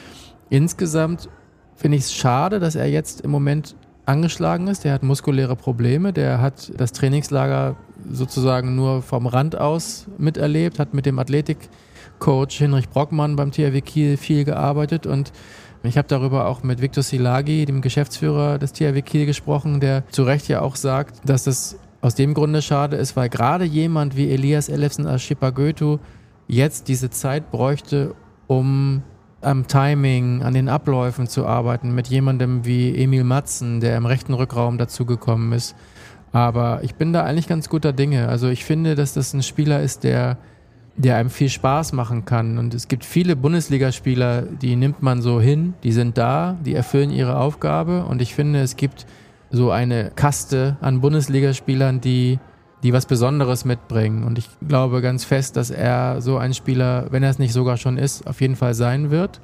Insgesamt finde ich es schade, dass er jetzt im Moment angeschlagen ist. Der hat muskuläre Probleme, der hat das Trainingslager sozusagen nur vom Rand aus miterlebt, hat mit dem Athletikcoach Hinrich Brockmann beim THW Kiel viel gearbeitet und ich habe darüber auch mit Viktor Silagi, dem Geschäftsführer des THW Kiel, gesprochen, der zu Recht ja auch sagt, dass es aus dem Grunde schade ist, weil gerade jemand wie Elias Ellefsen Aschipagötu jetzt diese Zeit bräuchte, um am Timing, an den Abläufen zu arbeiten, mit jemandem wie Emil Matzen, der im rechten Rückraum dazugekommen ist. Aber ich bin da eigentlich ganz guter Dinge. Also ich finde, dass das ein Spieler ist, der einem viel Spaß machen kann. Und es gibt viele Bundesligaspieler, die nimmt man so hin, die sind da, die erfüllen ihre Aufgabe. Und ich finde, es gibt so eine Kaste an Bundesligaspielern, die was Besonderes mitbringen. Und ich glaube ganz fest, dass er so ein Spieler, wenn er es nicht sogar schon ist, auf jeden Fall sein wird.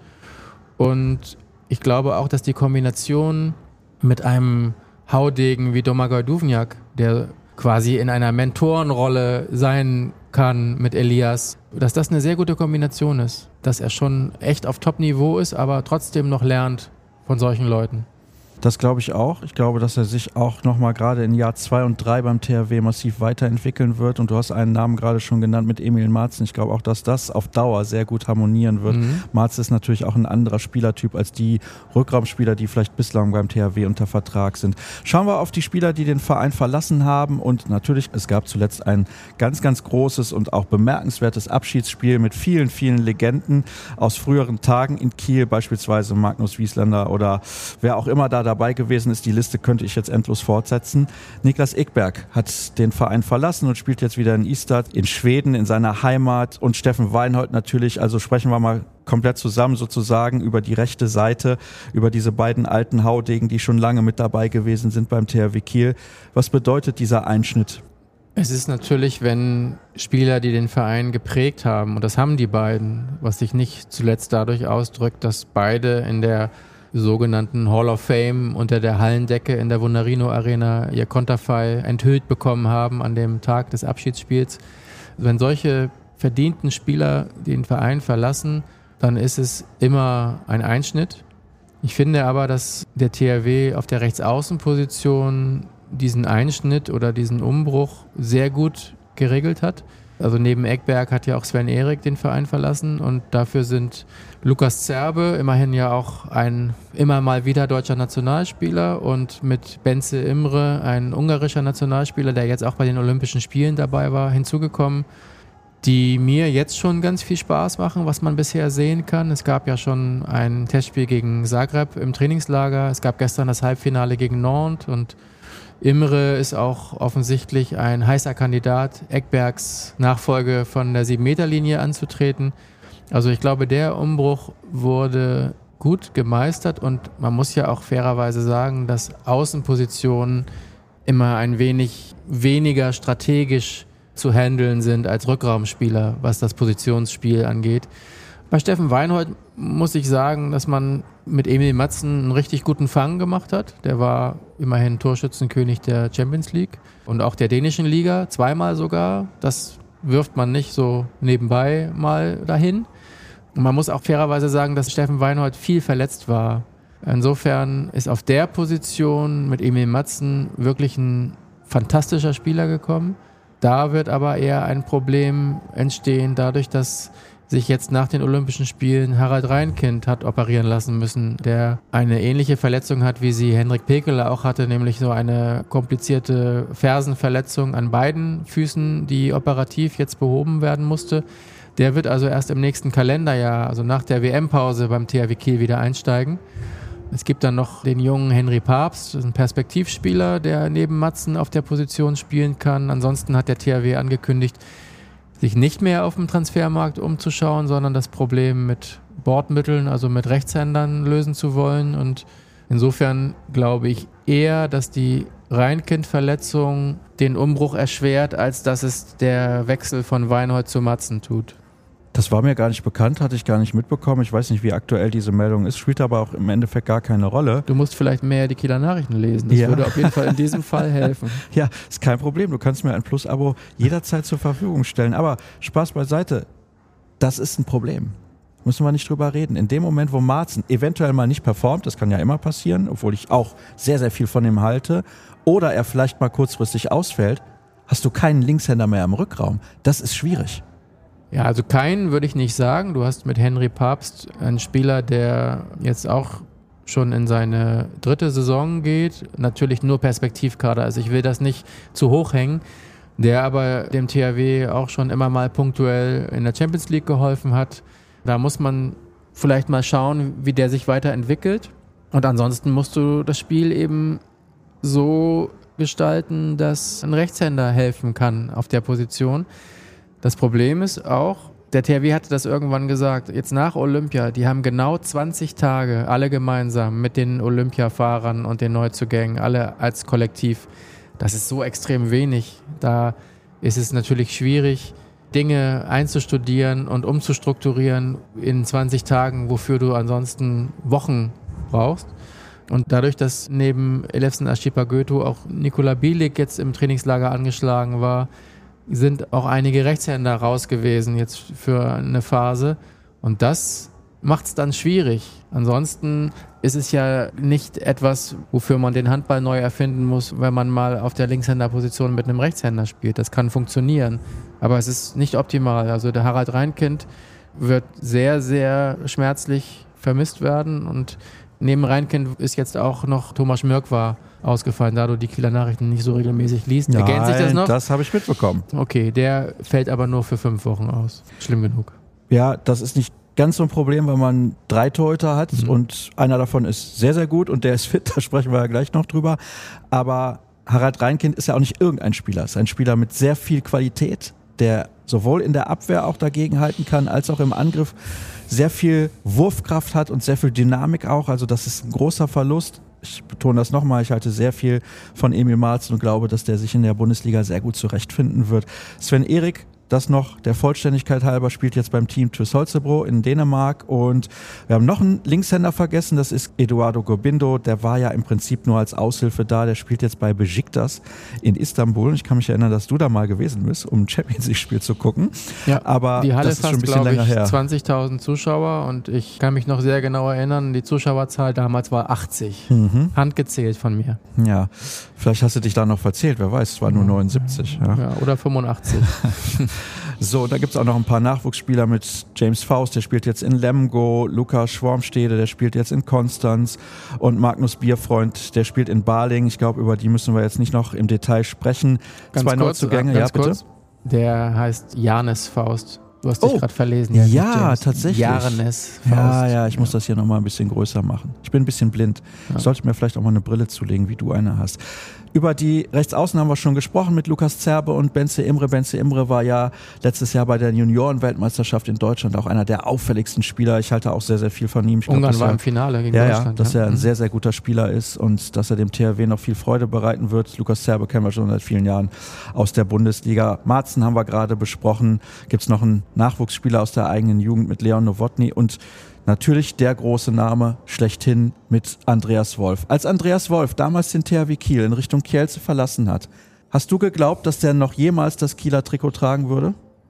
Und ich glaube auch, dass die Kombination mit einem Haudegen wie Domagoj Duvnjak, der quasi in einer Mentorenrolle sein kann mit Elias, dass das eine sehr gute Kombination ist. Dass er schon echt auf Top-Niveau ist, aber trotzdem noch lernt von solchen Leuten.
Das glaube ich auch. Ich glaube, dass er sich auch nochmal gerade in Jahr 2 und 3 beim THW massiv weiterentwickeln wird. Und du hast einen Namen gerade schon genannt mit Emil Matzen. Ich glaube auch, dass das auf Dauer sehr gut harmonieren wird. Matzen ist natürlich auch ein anderer Spielertyp als die Rückraumspieler, die vielleicht bislang beim THW unter Vertrag sind. Schauen wir auf die Spieler, die den Verein verlassen haben. Und natürlich, es gab zuletzt ein ganz, ganz großes und auch bemerkenswertes Abschiedsspiel mit vielen, vielen Legenden aus früheren Tagen in Kiel, beispielsweise Magnus Wieslander oder wer auch immer da dabei gewesen ist. Die Liste könnte ich jetzt endlos fortsetzen. Niklas Ekberg hat den Verein verlassen und spielt jetzt wieder in Ystad in Schweden, in seiner Heimat. Und Steffen Weinhold natürlich, also sprechen wir mal komplett zusammen sozusagen über die rechte Seite, über diese beiden alten Haudegen, die schon lange mit dabei gewesen sind beim THW Kiel. Was bedeutet dieser Einschnitt?
Es ist natürlich, wenn Spieler, die den Verein geprägt haben, und das haben die beiden, was sich nicht zuletzt dadurch ausdrückt, dass beide in der sogenannten Hall of Fame unter der Hallendecke in der Wunderino Arena ihr Konterfei enthüllt bekommen haben an dem Tag des Abschiedsspiels. Wenn solche verdienten Spieler den Verein verlassen, dann ist es immer ein Einschnitt. Ich finde aber, dass der THW auf der Rechtsaußenposition diesen Einschnitt oder diesen Umbruch sehr gut geregelt hat. Also neben Ekberg hat ja auch Sven Erik den Verein verlassen und dafür sind Lukas Zerbe, immerhin ja auch ein immer mal wieder deutscher Nationalspieler, und mit Bence Imre, ein ungarischer Nationalspieler, der jetzt auch bei den Olympischen Spielen dabei war, hinzugekommen, die mir jetzt schon ganz viel Spaß machen, was man bisher sehen kann. Es gab ja schon ein Testspiel gegen Zagreb im Trainingslager, es gab gestern das Halbfinale gegen Nantes und Imre ist auch offensichtlich ein heißer Kandidat, Ekbergs Nachfolge von der 7-Meter-Linie anzutreten. Also ich glaube, der Umbruch wurde gut gemeistert und man muss ja auch fairerweise sagen, dass Außenpositionen immer ein wenig weniger strategisch zu handeln sind als Rückraumspieler, was das Positionsspiel angeht. Bei Steffen Weinhold muss ich sagen, dass man mit Emil Matzen einen richtig guten Fang gemacht hat. Der war immerhin Torschützenkönig der Champions League und auch der dänischen Liga, zweimal sogar. Das wirft man nicht so nebenbei mal dahin. Und man muss auch fairerweise sagen, dass Steffen Weinhold viel verletzt war. Insofern ist auf der Position mit Emil Matzen wirklich ein fantastischer Spieler gekommen. Da wird aber eher ein Problem entstehen, dadurch, dass sich jetzt nach den Olympischen Spielen Harald Reinkind hat operieren lassen müssen, der eine ähnliche Verletzung hat, wie sie Henrik Pekeler auch hatte, nämlich so eine komplizierte Fersenverletzung an beiden Füßen, die operativ jetzt behoben werden musste. Der wird also erst im nächsten Kalenderjahr, also nach der WM-Pause beim THW Kiel wieder einsteigen. Es gibt dann noch den jungen Henry Papst, das ist ein Perspektivspieler, der neben Matzen auf der Position spielen kann. Ansonsten hat der THW angekündigt, sich nicht mehr auf dem Transfermarkt umzuschauen, sondern das Problem mit Bordmitteln, also mit Rechtshändern lösen zu wollen. Und insofern glaube ich eher, dass die Reinkind-Verletzung den Umbruch erschwert, als dass es der Wechsel von Weinhold zu Matzen tut.
Das war mir gar nicht bekannt, hatte ich gar nicht mitbekommen. Ich weiß nicht, wie aktuell diese Meldung ist, spielt aber auch im Endeffekt gar keine Rolle.
Du musst vielleicht mehr die Kieler Nachrichten lesen. Das würde auf jeden Fall in diesem Fall helfen.
Ja, ist kein Problem. Du kannst mir ein Plus-Abo jederzeit zur Verfügung stellen. Aber Spaß beiseite, das ist ein Problem. Müssen wir nicht drüber reden. In dem Moment, wo Matzen eventuell mal nicht performt, das kann ja immer passieren, obwohl ich auch sehr, sehr viel von ihm halte, oder er vielleicht mal kurzfristig ausfällt, hast du keinen Linkshänder mehr im Rückraum. Das ist schwierig.
Ja, also keinen würde ich nicht sagen. Du hast mit Henry Papst einen Spieler, der jetzt auch schon in seine 3. Saison geht. Natürlich nur Perspektivkader, also ich will das nicht zu hoch hängen. Der aber dem THW auch schon immer mal punktuell in der Champions League geholfen hat. Da muss man vielleicht mal schauen, wie der sich weiterentwickelt. Und ansonsten musst du das Spiel eben so gestalten, dass ein Rechtshänder helfen kann auf der Position. Das Problem ist auch, der THW hatte das irgendwann gesagt, jetzt nach Olympia, die haben genau 20 Tage, alle gemeinsam mit den Olympiafahrern und den Neuzugängen, alle als Kollektiv. Das ist so extrem wenig. Da ist es natürlich schwierig, Dinge einzustudieren und umzustrukturieren in 20 Tagen, wofür du ansonsten Wochen brauchst. Und dadurch, dass neben Elefsen Aschipa-Götu auch Nikola Bielik jetzt im Trainingslager angeschlagen war, sind auch einige Rechtshänder raus gewesen jetzt für eine Phase. Und das macht es dann schwierig. Ansonsten ist es ja nicht etwas, wofür man den Handball neu erfinden muss, wenn man mal auf der Linkshänderposition mit einem Rechtshänder spielt. Das kann funktionieren, aber es ist nicht optimal. Also der Harald Reinkind wird sehr, sehr schmerzlich vermisst werden. Und neben Reinkind ist jetzt auch noch Thomas Mörkwa ausgefallen, da du die Kieler Nachrichten nicht so regelmäßig liest.
Nein,
ergänzt sich das noch?
Das habe ich mitbekommen.
Okay, der fällt aber nur für 5 Wochen aus. Schlimm genug.
Ja, das ist nicht ganz so ein Problem, weil man 3 Torhüter hat und einer davon ist sehr, sehr gut und der ist fit, da sprechen wir ja gleich noch drüber. Aber Harald Reinkind ist ja auch nicht irgendein Spieler, ist ein Spieler mit sehr viel Qualität, der sowohl in der Abwehr auch dagegenhalten kann, als auch im Angriff sehr viel Wurfkraft hat und sehr viel Dynamik auch. Also das ist ein großer Verlust. Ich betone das nochmal, ich halte sehr viel von Emil Marzen und glaube, dass der sich in der Bundesliga sehr gut zurechtfinden wird. Sven-Erik, das noch der Vollständigkeit halber, spielt jetzt beim Team TuS Holstebro in Dänemark und wir haben noch einen Linkshänder vergessen, das ist Eduardo Gobindo, der war ja im Prinzip nur als Aushilfe da, der spielt jetzt bei Besiktas in Istanbul. Ich kann mich erinnern, dass du da mal gewesen bist, um ein Champions-League-Spiel zu gucken.
Ja,
aber
die Halle
das ist schon ein bisschen
glaube
länger
ich,
her.
20.000 Zuschauer und ich kann mich noch sehr genau erinnern, die Zuschauerzahl damals war 80. Handgezählt von mir.
Ja, vielleicht hast du dich da noch verzählt, wer weiß, es war nur 79.
Ja, oder 85.
So, da gibt es auch noch ein paar Nachwuchsspieler mit James Faust, der spielt jetzt in Lemgo, Lukas Schwormstede, der spielt jetzt in Konstanz und Magnus Bierfreund, der spielt in Baling. Ich glaube, über die müssen wir jetzt nicht noch im Detail sprechen.
Ganz
2 Neuzugänge, ja bitte.
Kurz. Der heißt Janis Faust. Du hast dich gerade verlesen.
Ja, tatsächlich.
Janis Faust.
Ja, ich muss das hier nochmal ein bisschen größer machen. Ich bin ein bisschen blind. Ich sollte mir vielleicht auch mal eine Brille zulegen, wie du eine hast. Über die Rechtsaußen haben wir schon gesprochen mit Lukas Zerbe und Benze Imre. Benze Imre war ja letztes Jahr bei der Junioren-Weltmeisterschaft in Deutschland auch einer der auffälligsten Spieler. Ich halte auch sehr, sehr viel von ihm. Ich
Ungarn war im Finale gegen Deutschland.
Dass er ein sehr, sehr guter Spieler ist und dass er dem THW noch viel Freude bereiten wird. Lukas Zerbe kennen wir schon seit vielen Jahren aus der Bundesliga. Marzen haben wir gerade besprochen. Gibt es noch einen Nachwuchsspieler aus der eigenen Jugend mit Leon Nowotny und natürlich der große Name schlechthin mit Andreas Wolf. Als Andreas Wolf damals den THW Kiel in Richtung Kielce verlassen hat, hast du geglaubt, dass der noch jemals das Kieler Trikot tragen würde?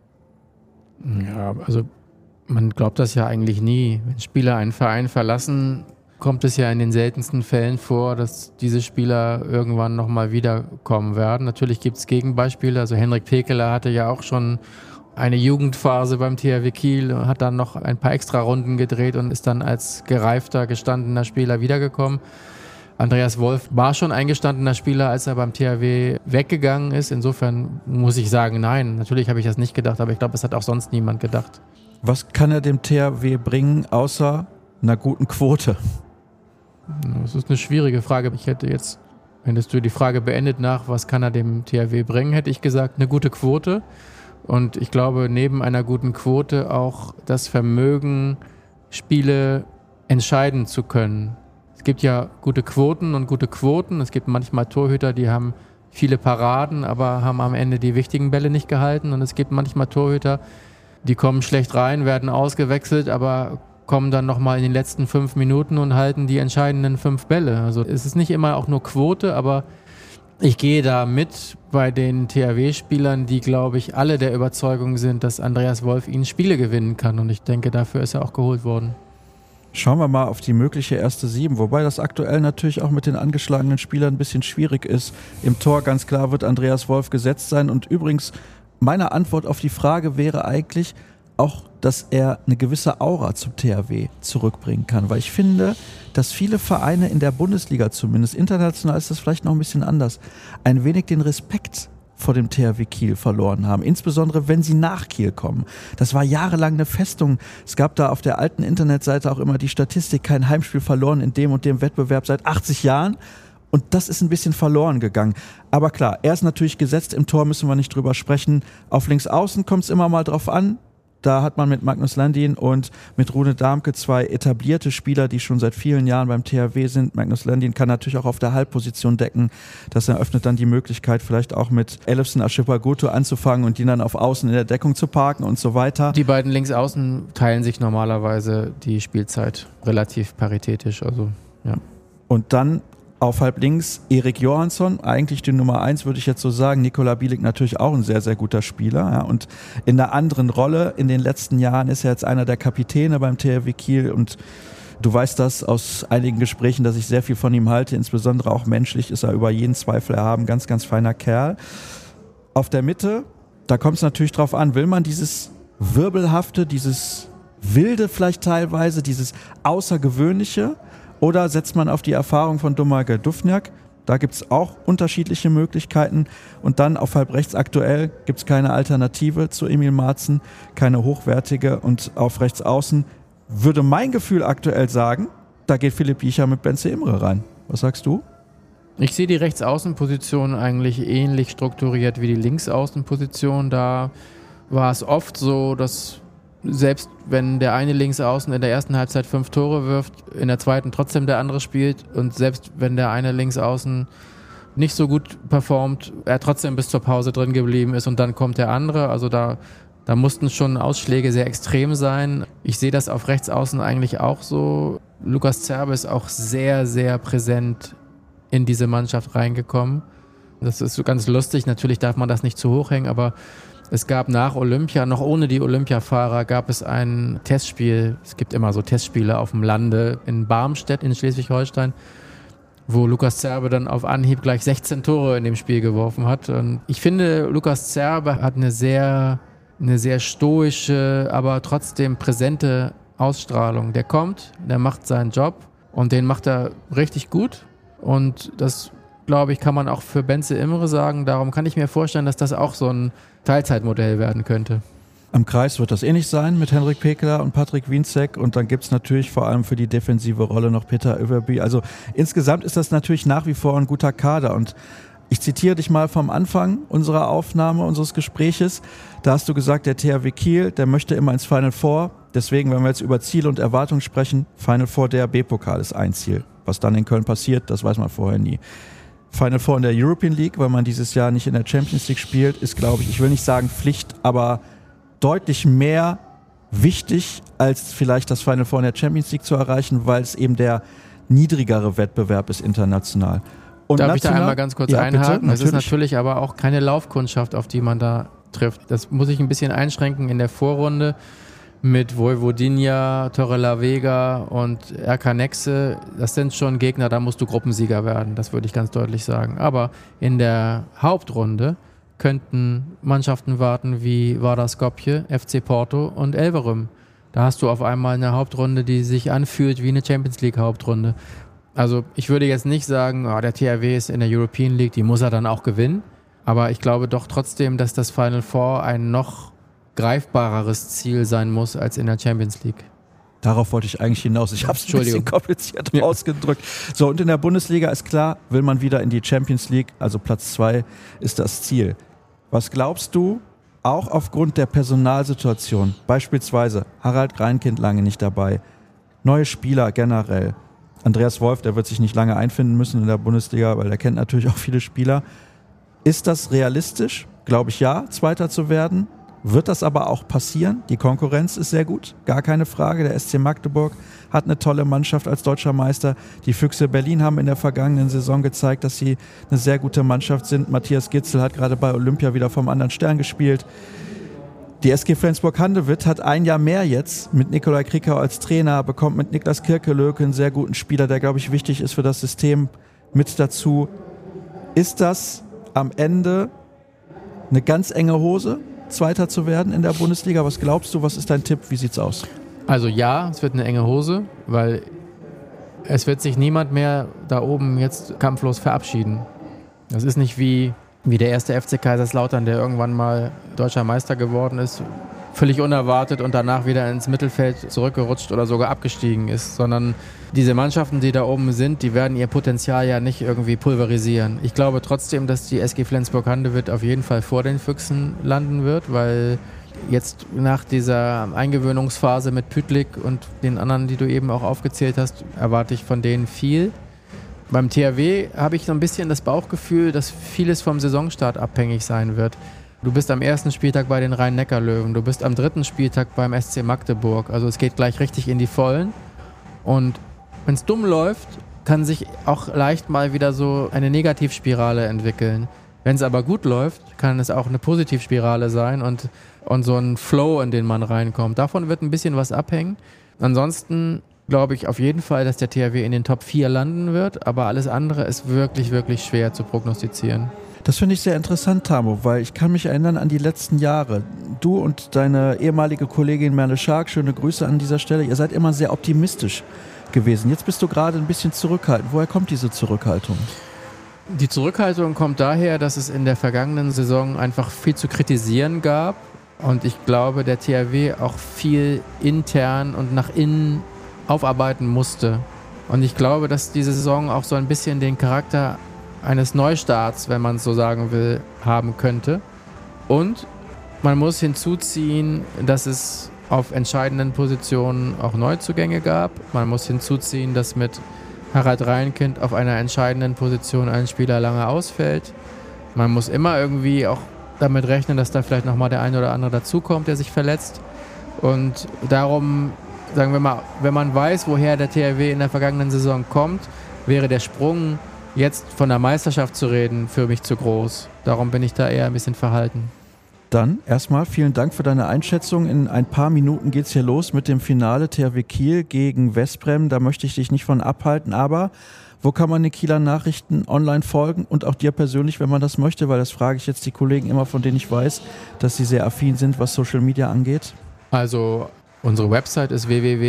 Ja, also man glaubt das ja eigentlich nie. Wenn Spieler einen Verein verlassen, kommt es ja in den seltensten Fällen vor, dass diese Spieler irgendwann nochmal wiederkommen werden. Natürlich gibt es Gegenbeispiele. Also Henrik Pekeler hatte ja auch schon eine Jugendphase beim THW Kiel, hat dann noch ein paar extra Runden gedreht und ist dann als gereifter, gestandener Spieler wiedergekommen. Andreas Wolf war schon ein gestandener Spieler, als er beim THW weggegangen ist. Insofern muss ich sagen, nein, natürlich habe ich das nicht gedacht, aber ich glaube, es hat auch sonst niemand gedacht.
Was kann er dem THW bringen, außer einer guten Quote?
Das ist eine schwierige Frage. Ich hätte jetzt, hättest du die Frage beendet nach, was kann er dem THW bringen, hätte ich gesagt, eine gute Quote. Und ich glaube, neben einer guten Quote auch das Vermögen, Spiele entscheiden zu können. Es gibt ja gute Quoten und gute Quoten. Es gibt manchmal Torhüter, die haben viele Paraden, aber haben am Ende die wichtigen Bälle nicht gehalten. Und es gibt manchmal Torhüter, die kommen schlecht rein, werden ausgewechselt, aber kommen dann nochmal in den letzten 5 Minuten und halten die entscheidenden 5 Bälle. Also es ist nicht immer auch nur Quote, aber ich gehe da mit bei den THW-Spielern, die, glaube ich, alle der Überzeugung sind, dass Andreas Wolf ihnen Spiele gewinnen kann. Und ich denke, dafür ist er auch geholt worden.
Schauen wir mal auf die mögliche erste 7, wobei das aktuell natürlich auch mit den angeschlagenen Spielern ein bisschen schwierig ist. Im Tor ganz klar wird Andreas Wolf gesetzt sein. Und übrigens, meine Antwort auf die Frage wäre eigentlich auch, dass er eine gewisse Aura zum THW zurückbringen kann. Weil ich finde, dass viele Vereine in der Bundesliga zumindest, international ist das vielleicht noch ein bisschen anders, ein wenig den Respekt vor dem THW Kiel verloren haben. Insbesondere, wenn sie nach Kiel kommen. Das war jahrelang eine Festung. Es gab da auf der alten Internetseite auch immer die Statistik, kein Heimspiel verloren in dem und dem Wettbewerb seit 80 Jahren. Und das ist ein bisschen verloren gegangen. Aber klar, er ist natürlich gesetzt. Im Tor müssen wir nicht drüber sprechen. Auf Linksaußen kommt es immer mal drauf an. Da hat man mit Magnus Landin und mit Rune Darmke 2 etablierte Spieler, die schon seit vielen Jahren beim THW sind. Magnus Landin kann natürlich auch auf der Halbposition decken. Das eröffnet dann die Möglichkeit, vielleicht auch mit Elefsen Ashipagutu anzufangen und ihn dann auf Außen in der Deckung zu parken und so weiter.
Die beiden Linksaußen teilen sich normalerweise die Spielzeit relativ paritätisch. Also, ja.
Und dann auf halb links Erik Johansson, eigentlich die Nummer 1, würde ich jetzt so sagen. Nikola Bielik natürlich auch ein sehr, sehr guter Spieler. Ja. Und in einer anderen Rolle in den letzten Jahren ist er jetzt einer der Kapitäne beim THW Kiel. Und du weißt das aus einigen Gesprächen, dass ich sehr viel von ihm halte. Insbesondere auch menschlich ist er über jeden Zweifel erhaben. Ganz, ganz feiner Kerl. Auf der Mitte, da kommt es natürlich drauf an, will man dieses Wirbelhafte, dieses Wilde vielleicht teilweise, dieses Außergewöhnliche, oder setzt man auf die Erfahrung von Domagoj Duvnjak? Da gibt es auch unterschiedliche Möglichkeiten. Und dann auf halb rechts aktuell gibt es keine Alternative zu Emil Marzen, keine hochwertige. Und auf rechts außen würde mein Gefühl aktuell sagen, da geht Philipp Biecher mit Benze Imre rein. Was sagst du?
Ich sehe die Rechtsaußenposition eigentlich ähnlich strukturiert wie die Linksaußenposition. Da war es oft so, dass selbst wenn der eine Linksaußen in der ersten Halbzeit 5 Tore wirft, in der zweiten trotzdem der andere spielt und selbst wenn der eine Linksaußen nicht so gut performt, er trotzdem bis zur Pause drin geblieben ist und dann kommt der andere. Also da mussten schon Ausschläge sehr extrem sein. Ich sehe das auf Rechtsaußen eigentlich auch so. Lukas Zerbe ist auch sehr, sehr präsent in diese Mannschaft reingekommen. Das ist so ganz lustig. Natürlich darf man das nicht zu hoch hängen, aber es gab nach Olympia, noch ohne die Olympiafahrer, gab es ein Testspiel. Es gibt immer so Testspiele auf dem Lande in Barmstedt in Schleswig-Holstein, wo Lukas Zerbe dann auf Anhieb gleich 16 Tore in dem Spiel geworfen hat. Und ich finde, Lukas Zerbe hat eine sehr stoische, aber trotzdem präsente Ausstrahlung. Der kommt, der macht seinen Job und den macht er richtig gut. Und das, glaube ich, kann man auch für Benze Imre sagen. Darum kann ich mir vorstellen, dass das auch so ein Teilzeitmodell werden könnte.
Am Kreis wird das ähnlich sein mit Henrik Pekeler und Patrick Wienzek und dann gibt es natürlich vor allem für die defensive Rolle noch Peter Överby. Also insgesamt ist das natürlich nach wie vor ein guter Kader und ich zitiere dich mal vom Anfang unserer Aufnahme, unseres Gespräches. Da hast du gesagt, der THW Kiel, der möchte immer ins Final Four. Deswegen, wenn wir jetzt über Ziele und Erwartungen sprechen, Final Four DRB-Pokal ist ein Ziel. Was dann in Köln passiert, das weiß man vorher nie. Final Four in der European League, weil man dieses Jahr nicht in der Champions League spielt, ist, glaube ich will nicht sagen Pflicht, aber deutlich mehr wichtig, als vielleicht das Final Four in der Champions League zu erreichen, weil es eben der niedrigere Wettbewerb ist international. Und
darf ich da einmal ganz kurz einhaken?
Bitte,
das ist natürlich aber auch keine Laufkundschaft, auf die man da trifft. Das muss ich ein bisschen einschränken in der Vorrunde mit Vojvodinja, Torrelavega und RK Nexe. Das sind schon Gegner, da musst du Gruppensieger werden, das würde ich ganz deutlich sagen. Aber in der Hauptrunde könnten Mannschaften warten wie Vardar Skopje, FC Porto und Elverum. Da hast du auf einmal eine Hauptrunde, die sich anfühlt wie eine Champions League Hauptrunde. Also ich würde jetzt nicht sagen, der THW ist in der European League, die muss er dann auch gewinnen. Aber ich glaube doch trotzdem, dass das Final Four ein noch greifbareres Ziel sein muss als in der Champions League.
Darauf wollte ich eigentlich hinaus. Ich habe es ein bisschen kompliziert ausgedrückt. So, und in der Bundesliga ist klar, will man wieder in die Champions League, also Platz 2 ist das Ziel. Was glaubst du, auch aufgrund der Personalsituation, beispielsweise Harald Reinkind lange nicht dabei, neue Spieler generell, Andreas Wolf, der wird sich nicht lange einfinden müssen in der Bundesliga, weil der kennt natürlich auch viele Spieler. Ist das realistisch? Glaube ich ja, Zweiter zu werden. Wird das aber auch passieren? Die Konkurrenz ist sehr gut, gar keine Frage. Der SC Magdeburg hat eine tolle Mannschaft als deutscher Meister. Die Füchse Berlin haben in der vergangenen Saison gezeigt, dass sie eine sehr gute Mannschaft sind. Matthias Gitzel hat gerade bei Olympia wieder vom anderen Stern gespielt. Die SG Flensburg-Handewitt hat ein Jahr mehr jetzt mit Nikolai Krickau als Trainer, bekommt mit Niklas Kirkelöke einen sehr guten Spieler, der, glaube ich, wichtig ist für das System mit dazu. Ist das am Ende eine ganz enge Hose, Zweiter zu werden in der Bundesliga? Was glaubst du, was ist dein Tipp, wie sieht's aus?
Also ja, es wird eine enge Hose, weil es wird sich niemand mehr da oben jetzt kampflos verabschieden. Das ist nicht wie der erste FC Kaiserslautern, der irgendwann mal deutscher Meister geworden ist, völlig unerwartet und danach wieder ins Mittelfeld zurückgerutscht oder sogar abgestiegen ist, sondern diese Mannschaften, die da oben sind, die werden ihr Potenzial ja nicht irgendwie pulverisieren. Ich glaube trotzdem, dass die SG Flensburg-Handewitt auf jeden Fall vor den Füchsen landen wird, weil jetzt nach dieser Eingewöhnungsphase mit Pütlik und den anderen, die du eben auch aufgezählt hast, erwarte ich von denen viel. Beim THW habe ich so ein bisschen das Bauchgefühl, dass vieles vom Saisonstart abhängig sein wird. Du bist am ersten Spieltag bei den Rhein-Neckar-Löwen, du bist am dritten Spieltag beim SC Magdeburg. Also es geht gleich richtig in die Vollen. Und wenn es dumm läuft, kann sich auch leicht mal wieder so eine Negativspirale entwickeln. Wenn es aber gut läuft, kann es auch eine Positivspirale sein und so ein Flow, in den man reinkommt. Davon wird ein bisschen was abhängen. Ansonsten glaube ich auf jeden Fall, dass der THW in den Top 4 landen wird, aber alles andere ist wirklich, wirklich schwer zu prognostizieren.
Das finde ich sehr interessant, Tamo, weil ich kann mich erinnern an die letzten Jahre. Du und deine ehemalige Kollegin Merle Schark, schöne Grüße an dieser Stelle, ihr seid immer sehr optimistisch gewesen. Jetzt bist du gerade ein bisschen zurückhaltend. Woher kommt diese Zurückhaltung?
Die Zurückhaltung kommt daher, dass es in der vergangenen Saison einfach viel zu kritisieren gab Und ich glaube, der THW auch viel intern und nach innen aufarbeiten musste. Und ich glaube, dass diese Saison auch so ein bisschen den Charakter eines Neustarts, wenn man es so sagen will, haben könnte. Und man muss hinzuziehen, dass es auf entscheidenden Positionen auch Neuzugänge gab. Man muss hinzuziehen, dass mit Harald Reinkind auf einer entscheidenden Position ein Spieler lange ausfällt. Man muss immer irgendwie auch damit rechnen, dass da vielleicht nochmal der eine oder andere dazukommt, der sich verletzt. Und darum, sagen wir mal, wenn man weiß, woher der THW in der vergangenen Saison kommt, wäre der Sprung, jetzt von der Meisterschaft zu reden, für mich zu groß. Darum bin ich da eher ein bisschen verhalten.
Dann erstmal vielen Dank für deine Einschätzung. In ein paar Minuten geht's hier los mit dem Finale THW Kiel gegen Westbrem. Da möchte ich dich nicht von abhalten, aber wo kann man den Kieler Nachrichten online folgen und auch dir persönlich, wenn man das möchte? Weil das frage ich jetzt die Kollegen immer, von denen ich weiß, dass sie sehr affin sind, was Social Media angeht.
Also unsere Website ist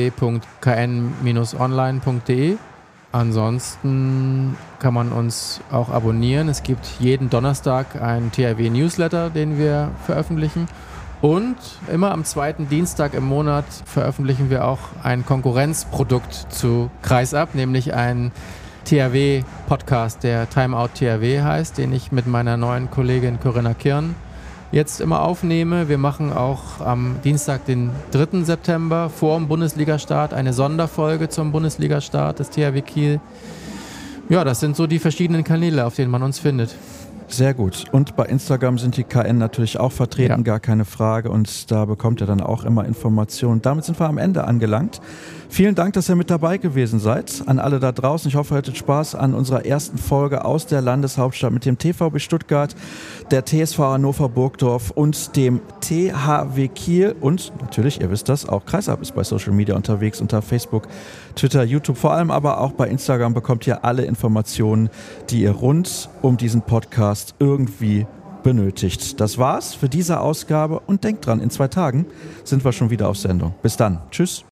www.kn-online.de. Ansonsten kann man uns auch abonnieren. Es gibt jeden Donnerstag einen THW-Newsletter, den wir veröffentlichen. Und immer am zweiten Dienstag im Monat veröffentlichen wir auch ein Konkurrenzprodukt zu Kreisab, nämlich ein THW-Podcast, der Timeout THW heißt, den ich mit meiner neuen Kollegin Corinna Kirn jetzt immer aufnehme. Wir machen auch am Dienstag, den 3. September, vor dem Bundesligastart, eine Sonderfolge zum Bundesligastart des THW Kiel. Ja, das sind so die verschiedenen Kanäle, auf denen man uns findet.
Sehr gut. Und bei Instagram sind die KN natürlich auch vertreten, ja. Gar keine Frage. Und da bekommt ihr dann auch immer Informationen. Damit sind wir am Ende angelangt. Vielen Dank, dass ihr mit dabei gewesen seid. An alle da draußen. Ich hoffe, ihr hattet Spaß an unserer ersten Folge aus der Landeshauptstadt mit dem TVB Stuttgart, der TSV Hannover Burgdorf und dem THW Kiel. Und natürlich, ihr wisst das, auch Kreisab ist bei Social Media unterwegs unter Facebook, Twitter, YouTube. Vor allem aber auch bei Instagram bekommt ihr alle Informationen, die ihr rund um diesen Podcast irgendwie benötigt. Das war's für diese Ausgabe und denkt dran, in 2 Tagen sind wir schon wieder auf Sendung. Bis dann. Tschüss.